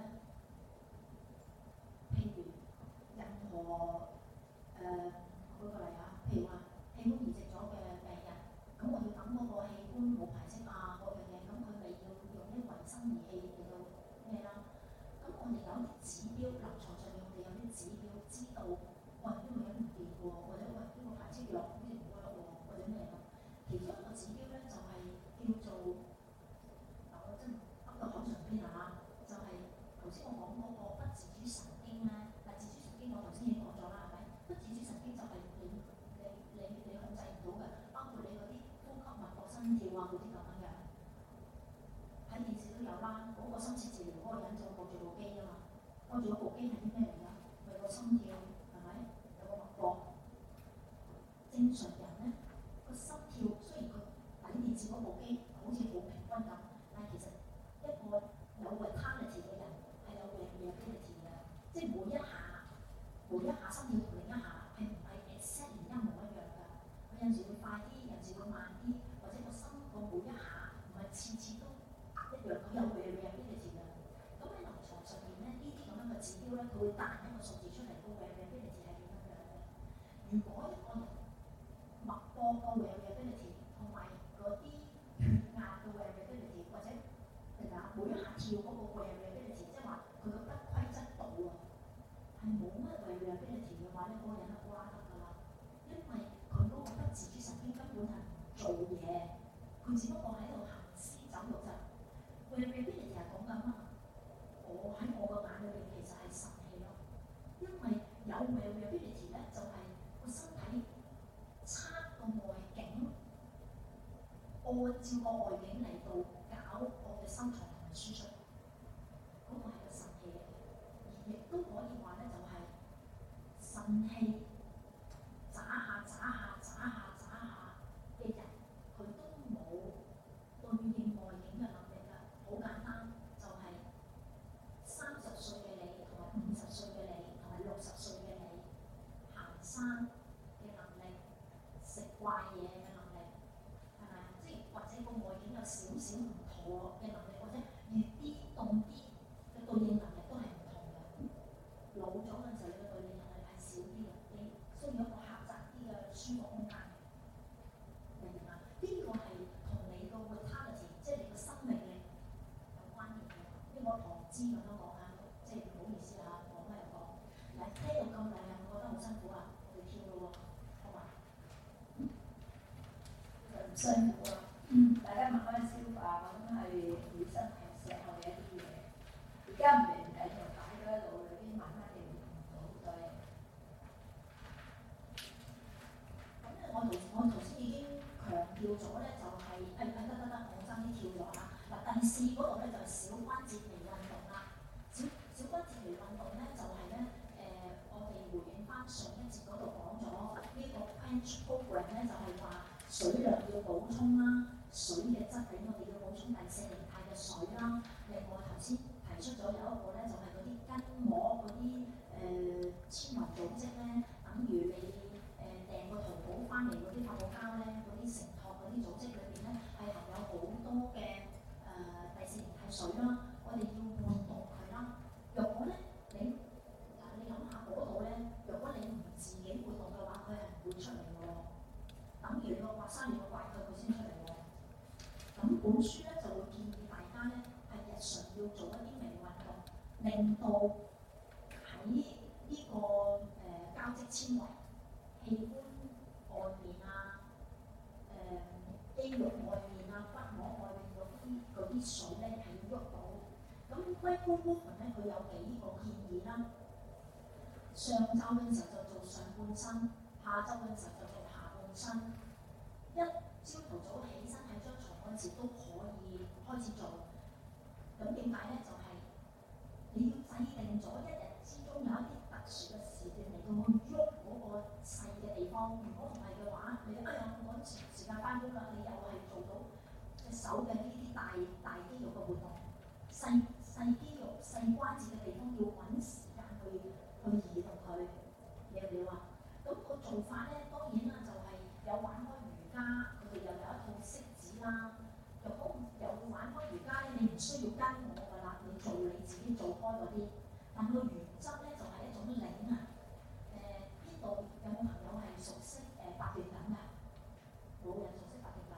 譬如任何誒、呃，舉個例啊，譬如話器官移植咗嘅病人，咁我要等嗰個器官冇排斥啊嗰樣嘢，咁佢咪要用啲維生儀器嚟到咩啦？咁我哋有啲指標，臨床上面我哋有啲指標知道，喂呢個人唔掂喎，或者喂呢個排斥藥好似唔 work 喎，或者咩咁。其中一個指標咧就係、是、叫做，嗱我真係噏到口上邊啊，就係頭先我講嗰個不自主神經咧，但自主神經我頭先已經講咗啦，係咪？不自主神經就係你你你你控制唔到嘅，包括你嗰啲呼吸脈搏、心跳啊嗰啲咁樣嘅。喺電視都有啦，嗰、那個深切治療嗰個人就攞住部機啊嘛，攞住嗰部機係啲咩嚟㗎？咪個心跳係咪？有個脈搏。正常人咧個心跳雖然佢睇電視嗰部機好似好平均咁，但係其實一個有 vitality 嘅人係有 variability 嘅，即係每一下每一下心跳同另一下係唔係 exactly 一模一樣㗎？佢有時會快啲，有時會慢啲，或者個心個每一下唔係次次都一樣，佢有 variability 嘅。咁喺臨床上面咧，呢啲咁樣嘅指標咧，佢會彈一個數字出嚟，個 variability 係點樣樣嘅？如果一個人脈搏個 variability 同埋嗰啲血壓嘅 variability 或者係咪啊每一下跳嗰個 variability， 即係話佢個不規則度啊，係冇乜 variability 嘅話咧，嗰個人就瓜得㗎啦。因為佢嗰個不自主神經根本係唔做嘢，佢只不過喺度行屍走肉啫。variability 係講緊乜？我喺我個眼裏邊其實係神氣咯，因為有 variability 咧就係、是、個身體。 按照個外景嚟到搞我嘅收藏同埋輸出，嗰、那個係個神器嚟嘅，而亦都可以話咧就係、是、神器渣下渣下渣下渣下嘅人，佢都冇對應外景嘅能力㗎。好簡單，就係三十歲嘅你同埋五十歲嘅你同埋六十歲嘅你行山嘅能力，食怪嘢嘅能力，係咪？即係或者個外景有少少唔妥嘅能力，或者熱啲凍啲嘅對應能力都係唔同嘅。老咗嗰陣時候，你嘅對應能力係少啲嘅，你需要一個狹窄啲嘅舒服空間。明唔明啊？呢、這個係同你個 vitality， 即係你個生命力有關聯嘅。因為我唐枝咁樣講啊，即係唔好意思啊，講咩又講。嗱，聽到咁耐，有冇覺得好辛苦啊？我哋跳咯喎，好嘛？ 唔辛苦啊，嗯，大家慢慢消化，咁係本身係適合嘅一啲嘢。而家唔明誒，就擺咗喺腦裏邊，慢慢地唔到對。 咁咧，我頭我頭先已經強調咗咧，就係誒誒得得得，我爭啲跳咗啦。嗱，第四嗰度咧就係小關節微運動啦。小小關節微運動咧就係咧誒，我哋回應翻上一節嗰度講咗呢個 quench program 咧，就係話水量要補充啦，水嘅質地我哋要補充第四形態嘅水啦。另外頭先提出咗有一個咧，就係嗰啲筋膜嗰啲誒纖維組織咧，等於你誒訂個淘寶翻嚟嗰啲發泡膠咧，嗰啲承托嗰啲組織裏邊咧係含有好多嘅誒、呃、第四形態水啦，我哋要換動佢啦。若果咧你嗱你諗下嗰度咧，若果你唔自己活動嘅話，佢係唔會出嚟嘅喎。等於你個刮痧你要刮佢，佢先出嚟喎。咁本書咧就會建議大家咧係日常要做一啲微運動，令到喺呢、這個誒、呃、膠質纖維、器官外面啊、誒、呃、肌肉外面啊、骨膜外面嗰啲嗰啲水咧係要喐到。咁 micro movement 咧佢有幾個建議啦。上晝嘅時候就做上半身，下晝嘅時候就做下半身。一朝頭早起身喺張床嗰陣時都可以開始做。咁點解咧？就係、是、你要制定咗一日之中有一啲特殊嘅時段嚟到去喐嗰個細嘅地方。如果唔係嘅話，你哎呀我趕時時間翻工啦，你又係做到隻手嘅呢啲大大肌肉嘅活動，細細肌肉細關節嘅地方要揾時間去去移動佢，你明唔明啊？咁、那個做法咧，當然啦，就係、是、有玩開瑜伽，佢哋又有一套式子啦。若果又會玩開瑜伽咧，你唔需要跟我㗎啦，你做你自己做開嗰啲。但個原則咧就係、是、一種領啊。誒邊度有冇朋友係熟悉誒八段錦㗎？冇人熟悉八段錦。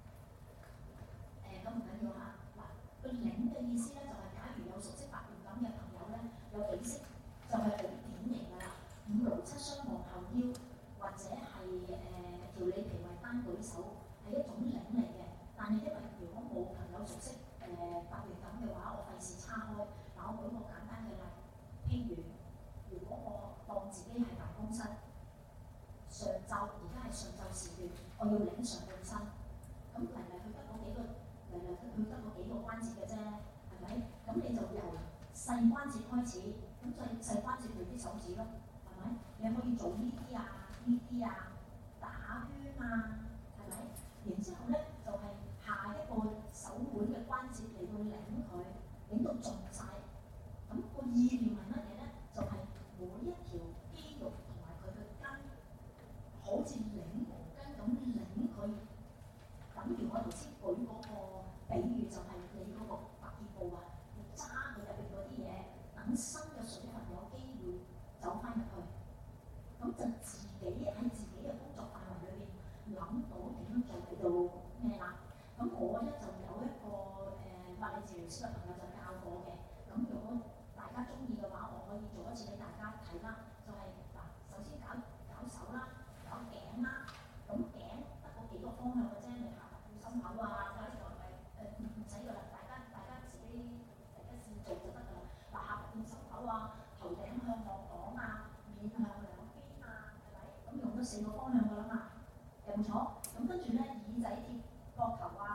誒咁唔緊要嚇。嗱，個領嘅意思咧就係、是，假如有熟悉八段錦嘅朋友咧，有幾識就係好典型㗎啦。五勞七傷皇后腰，或者係誒、呃、條理皮圍單舉手，係一種領嚟嘅。但係因為如果冇朋友熟悉誒八段錦嘅話，我費事叉開。嗱，我舉個簡單嘅例，譬如如果我當自己係辦公室，上晝而家係上晝時段，我要領上半身，咁嚟嚟去得嗰幾個嚟嚟去去得嗰幾個關節嘅啫，係咪？咁你就由細關節開始，咁細細關節對啲手指咯，係咪？你可以做呢啲啊，呢啲啊，打圈啊，係咪？然之後咧就係、是、下一個手腕嘅關節嚟到領佢，領到盡晒。咁、那個意念係乜嘢咧？就係、是、每一條肌肉同埋佢嘅筋，好似領毛巾咁領佢。等於我頭先舉嗰個比喻，就係你嗰個百葉布啊，要揸佢入邊嗰啲嘢，等新嘅水分有機會走翻入去。咁就自己喺自己嘅工作範圍裏邊諗到點樣做嚟到咩啦？咁我咧就有一個誒、呃、物理治療師嘅朋友就教我嘅。咁如果大家中意嘅話，我可以做一次俾大家睇啦。就係、是、嗱，首先搞搞手啦，搞頸啦。咁頸得嗰幾個方向嘅啫，你下巴到心口啊，搞條係誒唔唔使㗎啦，大家大家自己大家試做就得㗎啦。嗱，下巴到心口啊，頭頂向後講啊，面向兩邊啊，係咪？咁用咗四個方向㗎啦嘛，有冇錯？咁跟住咧，耳仔貼膊頭啊，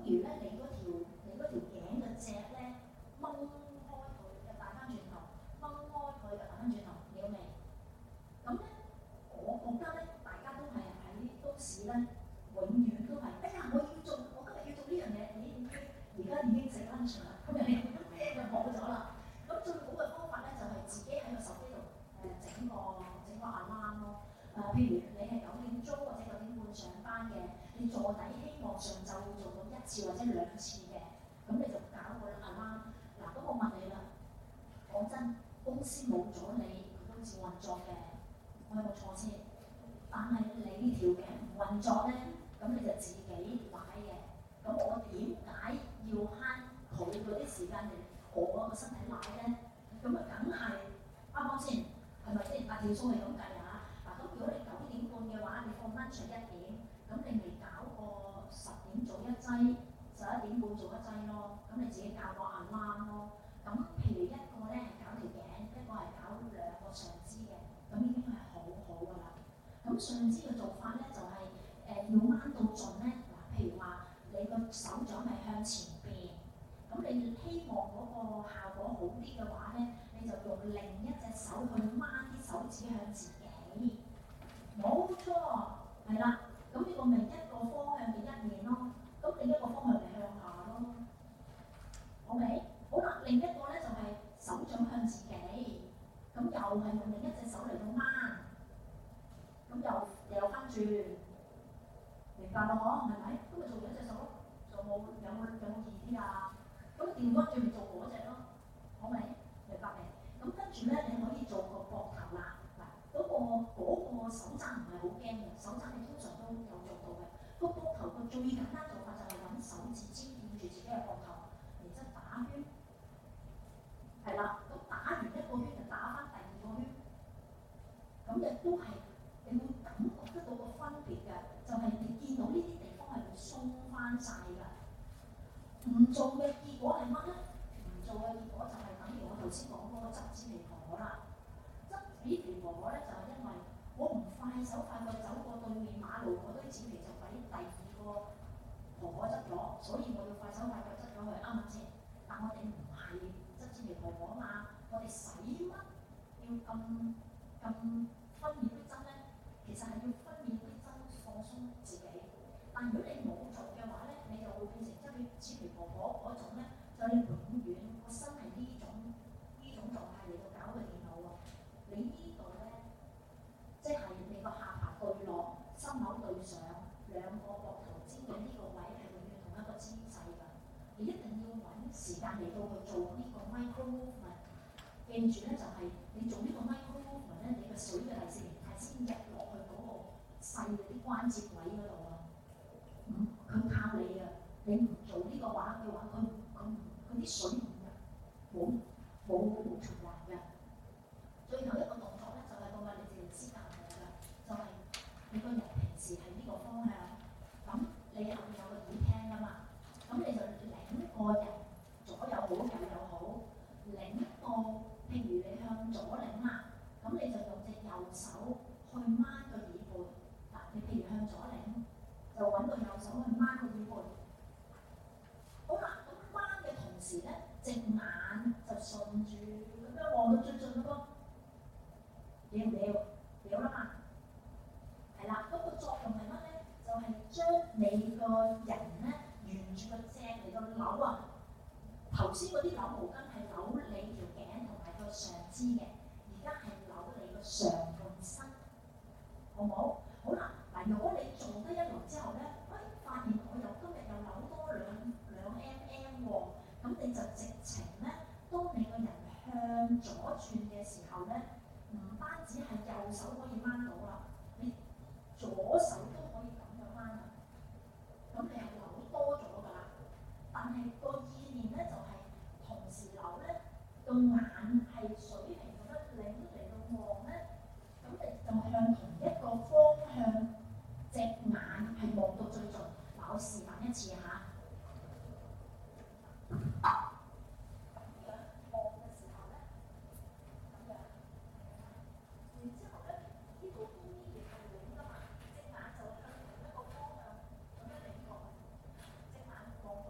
如咧，你嗰條你嗰條頸嘅脊咧掹開佢，就帶翻轉頭，掹開佢就帶翻轉頭，了未？咁咧，我覺得咧，大家都係喺都市咧，永遠都係，哎呀，我要做，我今日要做呢樣嘢，咦？而家已經食 lunch 啦，今日就冇咗啦。咁最好嘅方法咧，就係、是、自己喺個手機度誒整個整個 alarm 咯。誒、呃，譬如你係九點鐘或者九點半上班嘅，你坐底希望上晝會做到一次或者兩次嘅，咁你就搞個 alarm。嗱，咁我問你啦，講真，公司冇咗你，佢都照運作嘅，我有冇錯先？但係你條頸唔運作咧，咁你就自己賴嘅。咁我點解要慳佢嗰啲時間嚟我個身體賴咧？咁啊，梗係啱啱先？係咪先？阿條數係咁計啊！嗱，咁如果你九點半嘅話，你放 lunch 一點，咁你咪搞個十點做一劑，十一點半做一劑咯。咁你自己校個 alarm 咯。咁譬如一個咧係搞條頸，一個係搞兩個上肢嘅，咁已經係好好㗎啦。咁上肢嘅做法咧就係、是、誒、呃、要掹到盡咧。嗱，譬如話你個手掌係向前邊，咁你希望嗰個效果好啲嘅話咧，你就用另一隻手去掹啲手指向自己。冇錯，係啦。咁呢個咪一個方向嘅一面咯。咁另一個方向咪向下咯。好未？好啦，另一個咧就係、是、手掌向自己，咁又係用另一隻手嚟到掹。咁又又翻轉，明白咯？嗬，係咪？咁咪做一隻手咯，就冇有冇有冇易啲啊？咁調翻轉咪做嗰隻咯，好未？明白未？咁跟住咧，你可以做個膊頭啦。嗱，嗰、嗰個嗰個手踭唔係好驚嘅，手踭你通常都有做到嘅。個膊頭個最簡單做法就係揾手指尖掂住自己嘅膊頭，然之後打圈。係啦，咁打完一個圈就打翻第二個圈，咁亦都係。你會感覺得到個分別嘅，就係、是、你見到呢啲地方係會鬆翻晒㗎。唔做嘅結果係乜咧？唔做嘅結果就係等於我頭先講嗰個側脂皮婆婆啦。側脂皮婆婆咧就係、是、因為我唔快手快腳走過對面馬路嗰堆紙皮就俾第二個婆婆執咗，所以我要快手快腳執咗佢，啱唔啱先？但我哋唔係側脂皮婆婆嘛，我哋使乜要咁咁分秒必爭咧？其實係要分秒必爭放鬆自己，但如果你冇做嘅話咧，你就會變成即係似皮婆婆嗰種咧，就你永遠個身係呢種呢種狀態嚟到搞個電腦喎。你呢度咧，即係你個下巴對落，心口對上，兩個膊頭尖嘅呢個位係永遠同一個姿勢㗎。你一定要揾時間嚟到去做呢個 micro movement。記住咧，就係、是、你做呢個 micro movement 咧，你個水嘅第四形態先入落去嗰個細嗰啲關節位嗰度啊。嗯，佢靠你啊！你唔做呢個話嘅話，佢佢佢啲水唔入，冇冇冇循環嘅。最後一個動作咧，就係、是、個物理治療師教我嘅，就係、是、你個人平時係呢個方向，咁你後面有個耳聽㗎嘛，咁你就擰個人左又好，右又好，擰個。譬如你向左擰啦，咁你就用隻右手去掹個耳背。嗱，你譬如向左擰，就揾個右手去掹個耳背。好啦，咁掹嘅同時咧，隻眼就順住咁樣望到最盡咯噃。了唔了？了啦嘛。係啦，嗰、那個作用係乜咧？就係、是、將你個人咧沿住個脊嚟到扭啊。頭先嗰啲扭毛巾係扭你條頸同埋個上肢嘅，而家係扭你個上半身，好冇？好啦，嗱，如果你做得一輪之後咧，喂、哎，發現我又今日又扭多兩兩 mm 喎，咁你就直情咧，當你個人向左轉嘅時候咧，唔單止係右手可以掹到啦，你左手都可以咁樣掹啊，咁你係扭多咗㗎啦，但係個意念咧就係、是。同時扭咧，個眼係水平咁樣擰嚟到望咧，咁你就係向同一個方向，隻眼係望到最盡。嗱，我示範一次嚇。咁樣望嘅時候咧，咁樣，然之後咧，呢、這個中醫亦係擰㗎嘛，隻眼就向同一個方向咁樣擰過，隻眼望到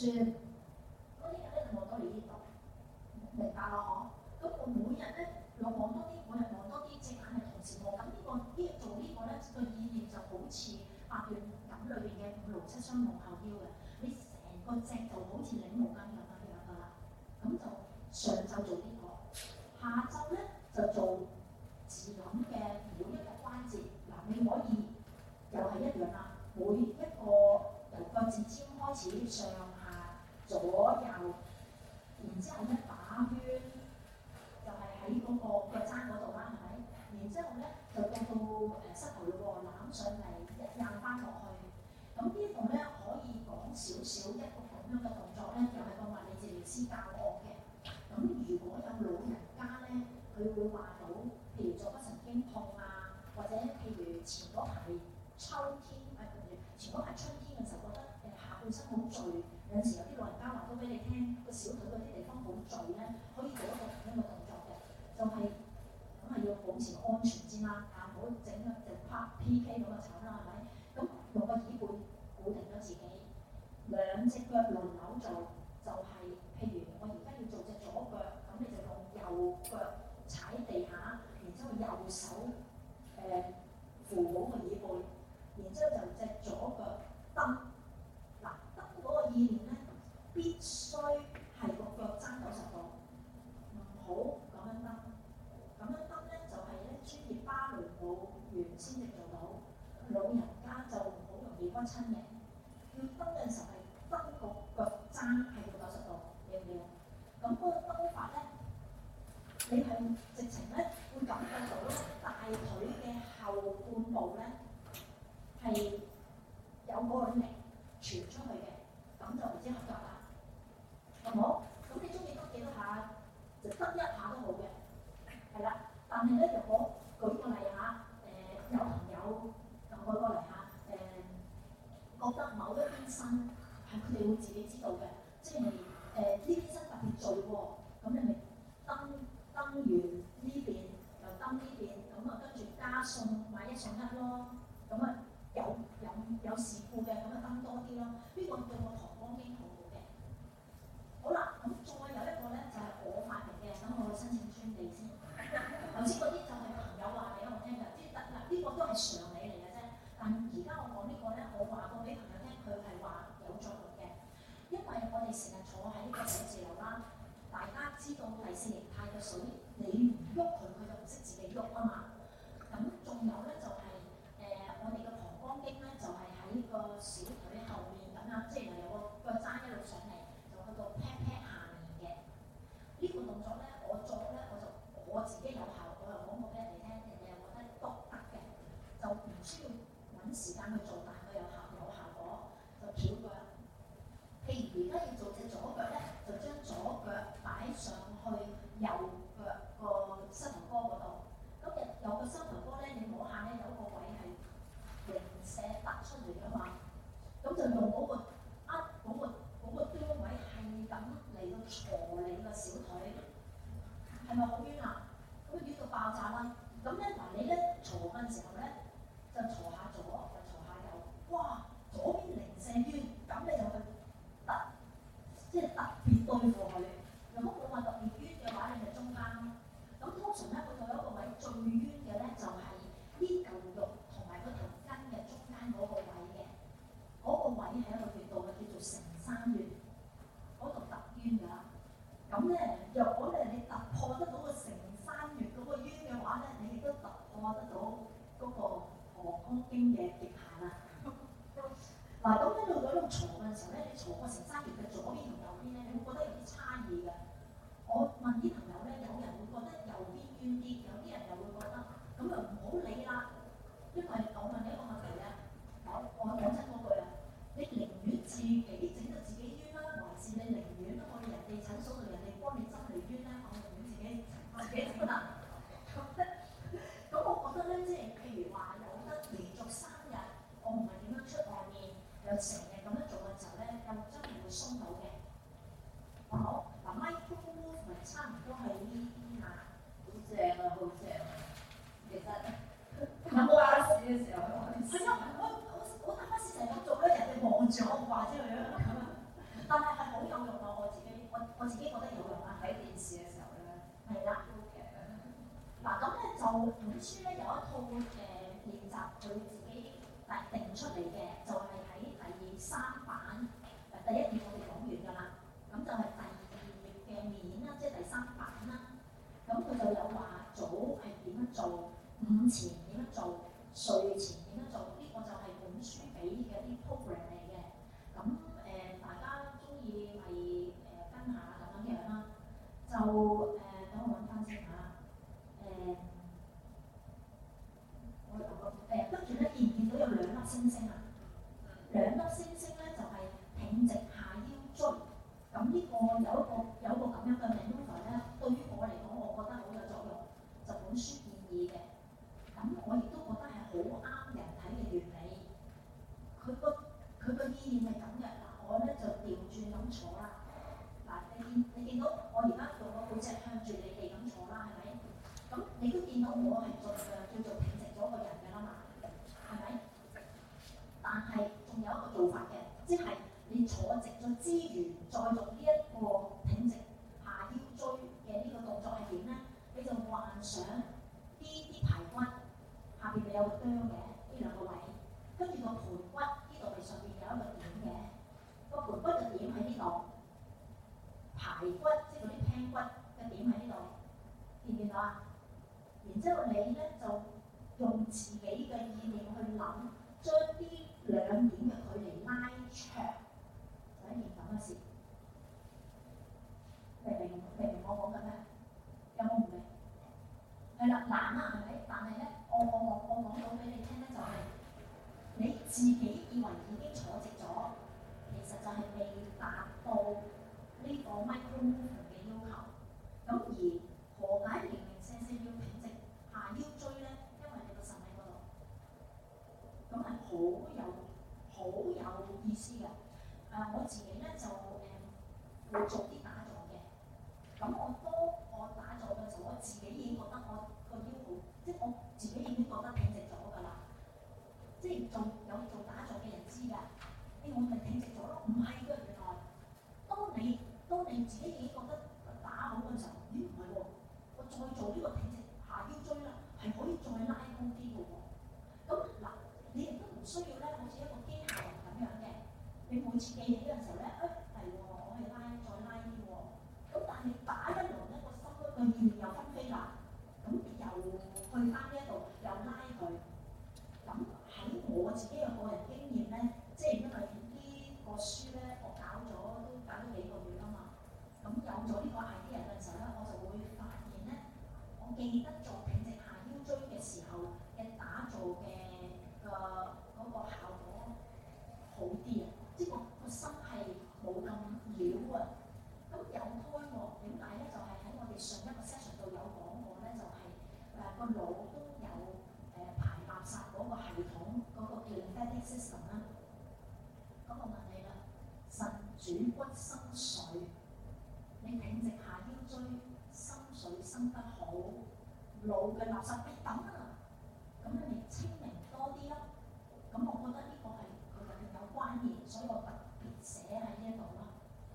是嗰啲人咧就望到你呢度，明白咯嗬？咁我每日咧又望多啲，每日望多啲，隻眼係同時望緊呢個呢做呢個咧個意念就好似八段錦裏邊嘅五勞七傷夢後腰嘅，你成個隻就好似擰毛巾咁樣樣噶啦。咁就上晝做呢個，下晝咧就做自諗嘅每一個關節。嗱，你可以又係一樣啦，每一個由腳趾尖開始上下左右，然之後咧打圈，就係喺嗰個腳踭嗰度啦，係咪？然之後咧就到到誒膝頭咯喎，攬上嚟一硬翻落去。咁呢度咧可以講少少一個咁樣嘅動作咧，又係個物理治療師教我嘅。咁如果有老人家咧，佢會話到，譬如坐骨神經痛啊，或者譬如前嗰排秋天誒，前嗰排春天嘅時候覺得誒下半身好攰，有陣時有啲老人家話到俾你聽，個小腿嗰啲地方好攰咧，可以做一個咁樣嘅動作嘅，就係咁係要保持安全先啦，啊唔好整一隻拍 P K 咁嘅慘啦，係咪？咁用個椅背固定咗自己，兩隻腳輪流做，就係、是、譬如我而家要做隻左腳，咁你就用右腳踩地下，然之後右手誒、呃、扶好個椅背，然之後就隻左腳蹬。嗱，蹬嗰個意念咧，必須係個腳踭九十度，唔好咁樣蹬。咁樣蹬咧就係咧專業芭蕾舞員先至做到，老人家就好容易屈親嘅。要蹬嘅時候係蹬個腳踭係要九十度，明唔明？咁嗰個蹬法咧，你係直情咧會感覺到咧大腿嘅後半部咧係有嗰個力傳出去嘅，咁就唔知合格啦，好唔好？咁你中意蹬幾多下就蹬一下都好嘅，係啦。但係咧，如果舉個例嚇，誒、呃、有朋友就舉個例嚇，誒、呃、覺得某一邊身係佢哋會自己知道嘅，即係誒呢邊身特別攰喎，咁你咪蹬蹬完呢邊又蹬呢邊，咁啊跟住加送買一送一咯，咁啊有有有事故嘅咁啊蹬多啲咯，呢、這個對個膀胱經好好嘅。好啦，咁再有一個咧就係、是、我發明嘅，等我去申請專利先。頭先嗰啲就係朋友話俾我聽嘅，即係嗱呢個都係常理嚟嘅啫。但而家我講呢個咧，我話過俾朋友聽，佢係話有作用嘅，因為我哋成日坐喺呢個寫字樓啦，大家知道第四形態嘅水，你唔喐佢，佢就唔識自己喐啊嘛。咁仲有咧就係、是、誒、呃、我哋嘅膀胱經咧，就係、是、喺個小腿後面咁樣，即係由個腳踭一路上嚟，就去到 pat pat 下面嘅。呢、這個動作咧，我作咧我就我自己有效，我又講過俾人哋聽，人哋又覺得都得嘅，就唔需要揾時間去做，但係佢有效有效果，就翹腳。譬如而家要做隻左腳咧，就將左腳擺上去右腳個膝頭哥嗰度。咁有有個膝頭哥咧，你摸下咧有一個位係零舍突出嚟㗎嘛，咁就用嗰、那個呃嗰、那個嗰、那個端位係咁嚟到鋤你個小腿，係咪好冤啊？咁冤到爆炸啦！咁咧嗱，你咧鋤嘅時候咧，就鋤下左，又鋤下右，哇！左邊零舍冤，咁你就去特即係特別對付佢。如果冇話特別冤嘅話，你就中間咯。咁通常咧，佢到一個位最冤嘅咧，就係呢嚿肉同埋嗰條筋嘅中間嗰個位嘅，嗰、那個位係一個穴道嘅，叫做承山穴，嗰度特冤㗎。咁咧，若果咧你突破得到個承山穴嗰個冤嘅話咧，你亦都突破得到嗰個膀胱經嘅極限啦。嗱，咁喺度喺度鋤嘅時候咧，你鋤個承山穴嘅左邊同右邊咧，你會覺得有啲差異嘅。我問啲朋友咧，有人會覺得右邊冤啲，有啲人又會覺得咁就唔好理啦。因為我問你一個問題啊，我我講真嗰句啊，你寧願自己整到自己冤啦，還是你寧願去人哋診所度人哋幫你針嚟冤咧？我寧願自己自己整啦。咁咧，咁我覺得咧，即係譬如話有得連續三日，我唔係點樣出外面，又成日咁樣做嘅時候咧，又真係會鬆到嘅。好，嗱 micro movement 差唔多係本書咧有一套誒練習，佢自己特定出嚟嘅，就係、是、喺第三版誒第一頁我哋講完㗎啦，咁就係第二頁嘅面啦，即係第三版啦。咁佢就有話早係點樣做，午前點樣做，睡前點樣做，呢、這個就係本書俾嘅啲 program 嚟嘅。咁誒、呃、大家中意咪誒跟下咁樣樣啦。就誒等、呃、我揾翻先嚇。誒，我誒跟住咧見唔見到有兩粒星星啊？兩粒星星咧就係、是、挺直下腰椎。咁呢個有一個有一個咁樣嘅 maneuver 咧，對於我嚟講，我覺得好有作用，就本書建議嘅。咁我亦都覺得係好啱人體嘅原理。佢個佢個意念係咁嘅。嗱，我咧就調轉咁坐啦。嗱，你見你見到我而家用個背脊向住你哋咁坐啦，係咪？咁你都見到我係盡量叫做挺直咗個人㗎啦嘛，係咪？但係仲有一個做法嘅，即係你坐直咗之餘，再做呢一個挺直下腰椎嘅呢個動作係點咧？你就幻想呢啲排骨下邊咪有個啄嘅呢兩個位，跟住個盤骨呢度咪上邊有一個點嘅，個盤骨嘅點喺呢度，排骨即係嗰啲頸骨嘅點喺呢度，見唔見到啊？然之後你咧就用自己嘅意念去諗，將啲兩點嘅距離拉長，就一件咁嘅事。明唔明？明唔明我講緊咩？有冇唔明？係啦，難啦，係咪？但係咧，我我我我講到俾你聽咧，就係、是、你自己以為已經坐直咗，其實就係未達到呢個 micro movement 嘅要求。咁而何解零零舍舍要挺直下腰椎咧？因為你個腎喺嗰度，咁係好有好有意思嘅。誒、呃，我自己咧就誒、呃、會做啲打坐嘅。咁我當我打坐嘅時候，我自己已經覺得我個腰好，即係我自己已經覺得挺直咗㗎啦。即係做有做打坐嘅人知㗎。誒，我咪挺直咗咯？唔係㗎，原來當你當你自己已經覺得打好嘅時候，咦唔係喎，我再做呢個挺直下腰椎啦，係可以再拉高啲嘅喎。咁嗱，你亦都唔需要咧，好似一個機械人咁樣嘅。你每次記起嘅時候咧，誒係喎，我可以拉再拉啲喎。咁但係打一輪咧，個心嗰個意念又分飛啦，咁又去翻呢一度，又拉佢。咁喺我自己嘅個人經驗咧，即係因為呢個書咧，我搞咗都搞咗幾個月啊嘛。咁有咗呢個 idea 嘅時候咧，我就會發現咧，我記得做挺直下腰椎嘅時候嘅打造嘅個嗰個效果好啲啊，即係個個心係冇咁繞啊。咁有胎喎，點解咧？就係、是、喺我哋上一個 session 度有講過咧，就係誒個腦都有誒、呃、排垃圾嗰個系統，嗰、那個叫 lymphatic system 啦。咁我問你啦，腎主骨生水，你挺直下腰椎，心水生得好，腦嘅垃圾不等啊，咁你咪清明多啲咯。咁我覺得呢個係佢入邊有關聯，所以我特別寫喺呢一度咯。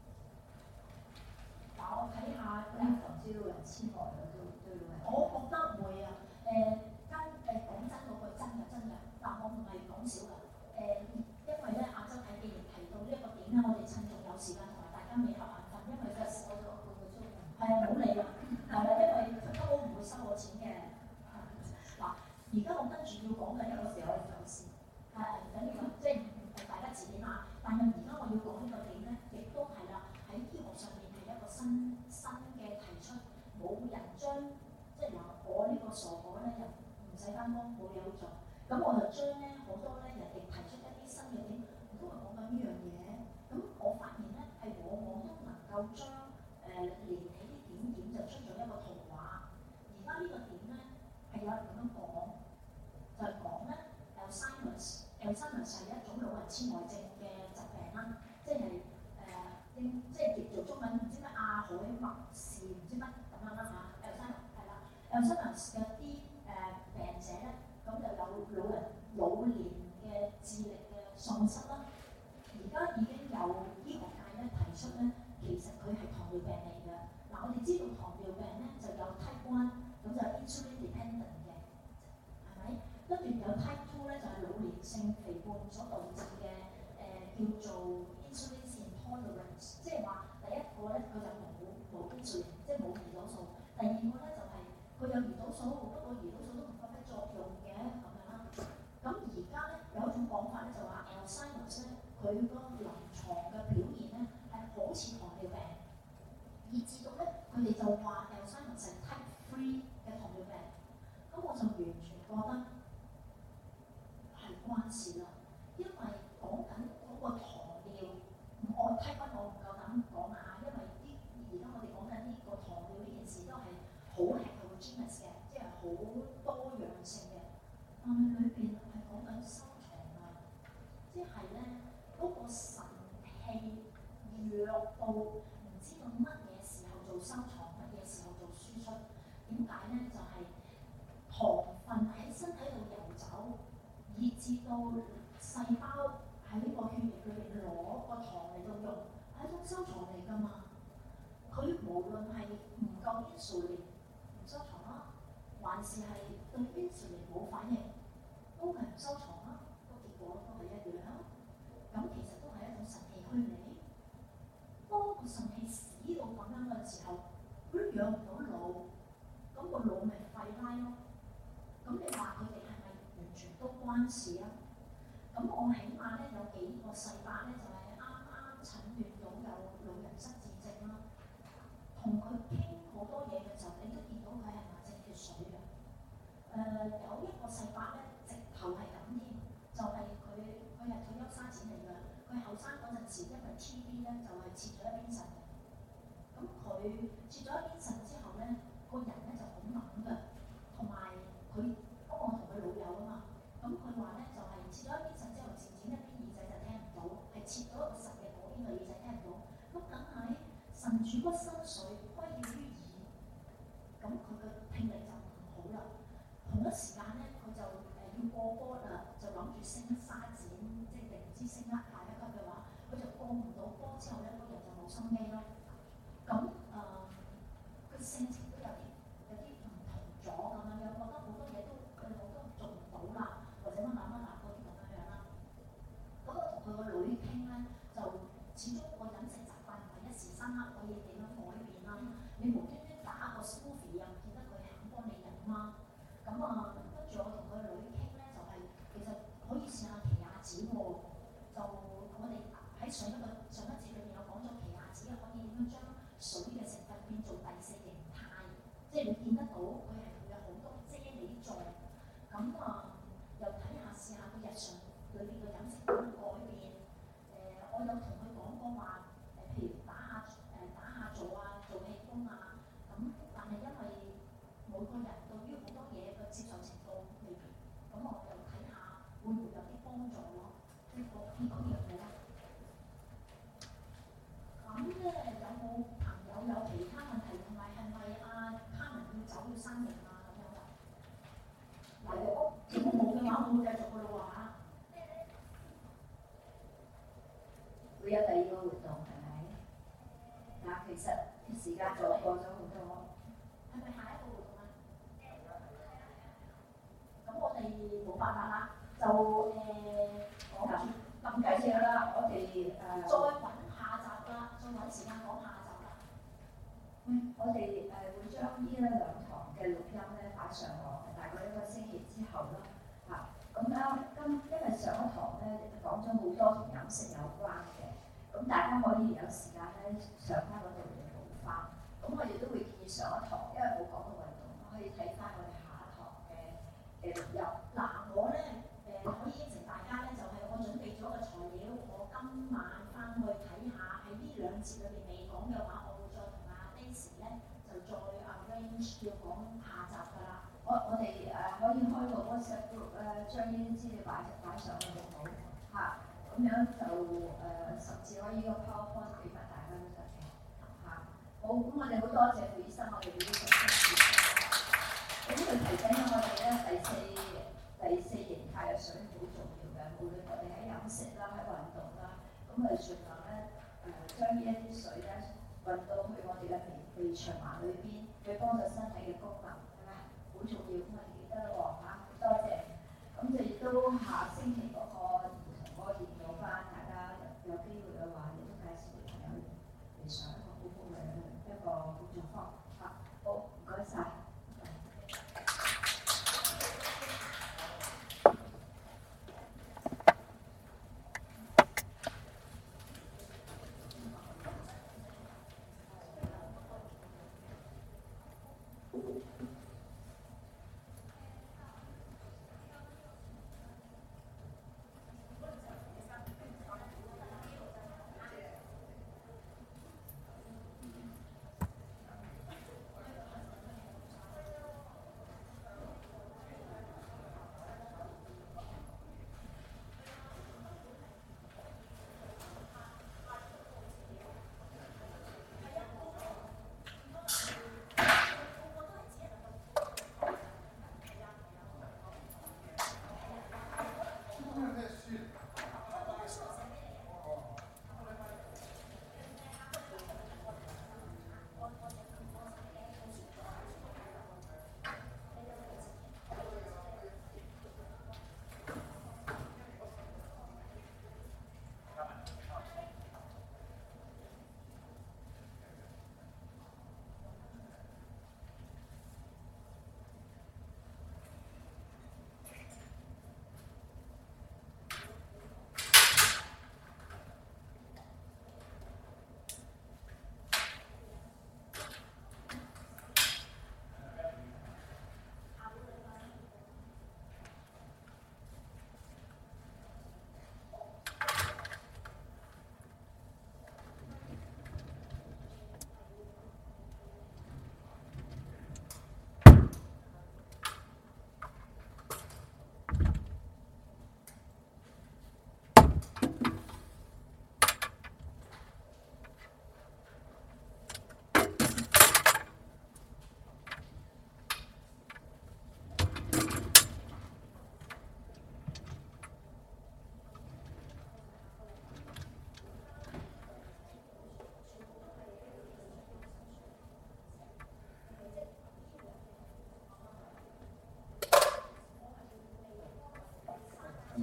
嗱，我睇下嗰啲投資都有人黐落嘅都都要。我覺得會啊，誒跟誒講真嗰句真嘅真嘅，但我唔係講笑㗎。誒、呃，因為咧亞洲體既然提到呢一個點咧，我哋趁仲有時間同埋大家未合眼瞓，因為佢過咗半個鐘。係啊，冇理啦，係啦，因為佢根本唔會收我錢嘅。嗱，而家我跟住要講嘅一個時候就是，係緊要即係誒大家自己嘛。但係而家我要講呢個點咧，亦都係啦，喺醫學上面係一個新新嘅提出，冇人將即係嗱，我呢個傻果咧又唔使翻工，冇嘢好做，咁我就將咧好多咧人哋提出一啲新嘅點，我都係講緊呢樣嘢。咁我發現咧係我我都能夠將誒、呃、連起啲點點就出咗一個圖畫。而家呢個點咧係有人咁樣講，就係講咧 Alzheimer's，Alzheimer's 係一種老人痴呆症嘅疾病啦，即係誒應即係譯做中文唔知咩阿海默氏唔知乜咁樣啦嚇 Alzheimer's 係啦 Alzheimer's 嘅啲誒病者咧，咁就有老人老年嘅智力嘅喪失啦。而家已經有醫學界咧提出咧，其實佢係糖尿病嚟嘅。嗱，我哋知道糖尿病咧就有 type one，咁就 insulin dependent 嘅。 所導致嘅誒、呃、叫做 insulin intolerance， 即係話第一個咧佢就冇冇 insulin， 即係冇胰島素；第二個咧就係、是、佢有胰島素，不過胰島素都唔發揮作用嘅咁樣啦。咁而家咧有一種講法咧就話 Alzheimer's 咧佢個臨床嘅表現咧係好似糖尿病，以至到咧佢哋就話 Alzheimer's 係 type three 嘅糖尿病。咁我就完全覺得係關事啦，因為講緊嗰個糖尿，我 type one 我唔夠膽講啊，因為啲而家我哋講緊呢個糖尿呢件事都係好 heterogeneous 嘅，即係好多樣性嘅。但係裏邊係講緊收藏啊，即係咧嗰個神氣弱到唔知道乜嘢時候做收藏，乜嘢時候做輸出。點解咧？就係、是糖分喺身體度遊走，以至到細胞喺個血液裏邊攞個糖嚟到用，係一種收藏嚟㗎嘛。佢無論係唔夠 insulin 唔收藏啦，還是係對 insulin 冇反應，都係唔收藏啦。個結果都係一樣。咁其實都係一種神氣虛擬。當個神氣死到咁樣嘅時候，佢都養唔到腦，咁個腦咪廢拉咯。咁你話佢哋係咪完全都關事啊？咁我起碼咧有幾個細伯咧就係啱啱診斷到有老人失智症啦，同佢傾好多嘢嘅時候，你都見到佢係麻症缺水嘅。誒、呃、有一個細伯咧，直頭係咁添，就係佢佢係退休沙展嚟㗎。佢後生嗰陣時因為 T B 咧就係、是、切咗一邊腎嘅，咁佢切咗一邊腎之後咧，個人咧就好猛㗎，同埋。佢，咁我同佢老友啊嘛，咁佢話咧就係、是、切咗一邊腎之後，漸漸一邊耳仔就聽唔到，係切咗個腎嘅嗰邊嘅耳仔聽唔到，咁梗係腎主骨生髓，歸要於耳，咁佢嘅聽力就唔好啦。同一時間咧，佢就誒、呃、要過波啦，就諗住升沙展，即係定唔知升得下一級嘅話，佢就過唔到波之後咧，個人就冇心機咯。咁誒，佢、呃、性情都有啲有啲唔同咗咁樣樣，覺得好多嘢都佢我都做唔到啦，或者乜乜乜嗱嗰啲咁樣樣啦。咁我同佢個女傾咧，就始終個飲食習慣唔係一時三刻可以點樣改變啦。你無端端打個 smoothie 又唔見得佢肯幫你飲啦。咁啊，跟住我同佢個女傾咧，就係、是、其實可以試下奇亞籽喎。就我哋喺上一個上一節裏邊有講咗奇亞籽可以點樣將水嘅成分變做第四形態，即係你見得到佢係會有好多啫喱狀。咁啊，又睇下試下佢日常裏邊嘅飲食點樣改變。誒、呃，我有同佢講過話，誒、呃，譬如打下誒、呃、打下坐啊，做氣功啊。咁但係因為每個人對於好多嘢嘅接受程度未必，咁我就睇下會唔會有啲幫助咯。呢、這個呢、這個樣嘢啦。咁咧有冇朋友有其他問題，同埋係咪阿卡文要走要生日啊咁樣㗎？嗱，如果如果冇嘅話，我會繼續㗎咯喎嚇。 會有第二個活動係咪？嗱，其實時間就過咗好多。 係咪下一個活動啊？咁我哋冇辦法啦，就誒講住咁計先啦，我哋誒、呃、 再揾下集啦，再揾時間講下集啦。 嗯，我哋誒、呃、會將呢一兩堂嘅錄音咧擺上網，大概一個星期之後啦。嚇、啊，咁啱今因為上一堂咧講咗好多同飲食有關嘅，咁大家可以有時間咧上翻嗰度嚟補翻。咁我哋都會建議上一堂，因為冇講到運動，可以睇翻我哋下一堂嘅嘅錄音。 嗱，我咧誒、呃、可以應承大家咧，就係、是、我準備咗個材料，我今晚翻去睇下，喺呢兩節裏邊未講嘅話，我會再同阿 Daisy 咧就再 arrange 要講下集㗎啦。 我我哋誒、呃、可以開個 WhatsApp group 咧、呃，將呢啲資料擺擺上去好唔好？嚇、啊，咁樣就誒、呃、甚至可以個 PowerPoint 俾埋大家都得嘅。嚇、啊，好，咁我哋好多謝傅醫生，我哋俾啲信息。咁佢提醒咗我哋咧，第四第四形態嘅水好重要嘅，無論我哋喺飲食啦、喺運動啦，咁我哋盡量咧誒將呢一啲水咧運到去我哋嘅微微循環裏邊，去幫助身體嘅功能，係咪？好重要，咁啊記得喎嚇，多謝。咁就亦都下星期嗰個兒童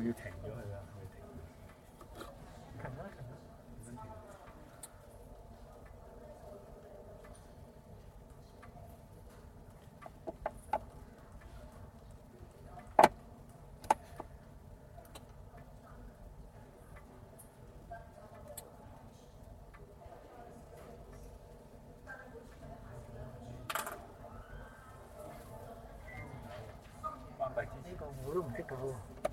要停咗佢啊？要停。停啦停啦，點樣停？關閉之前。 呢個我都唔識㗎喎。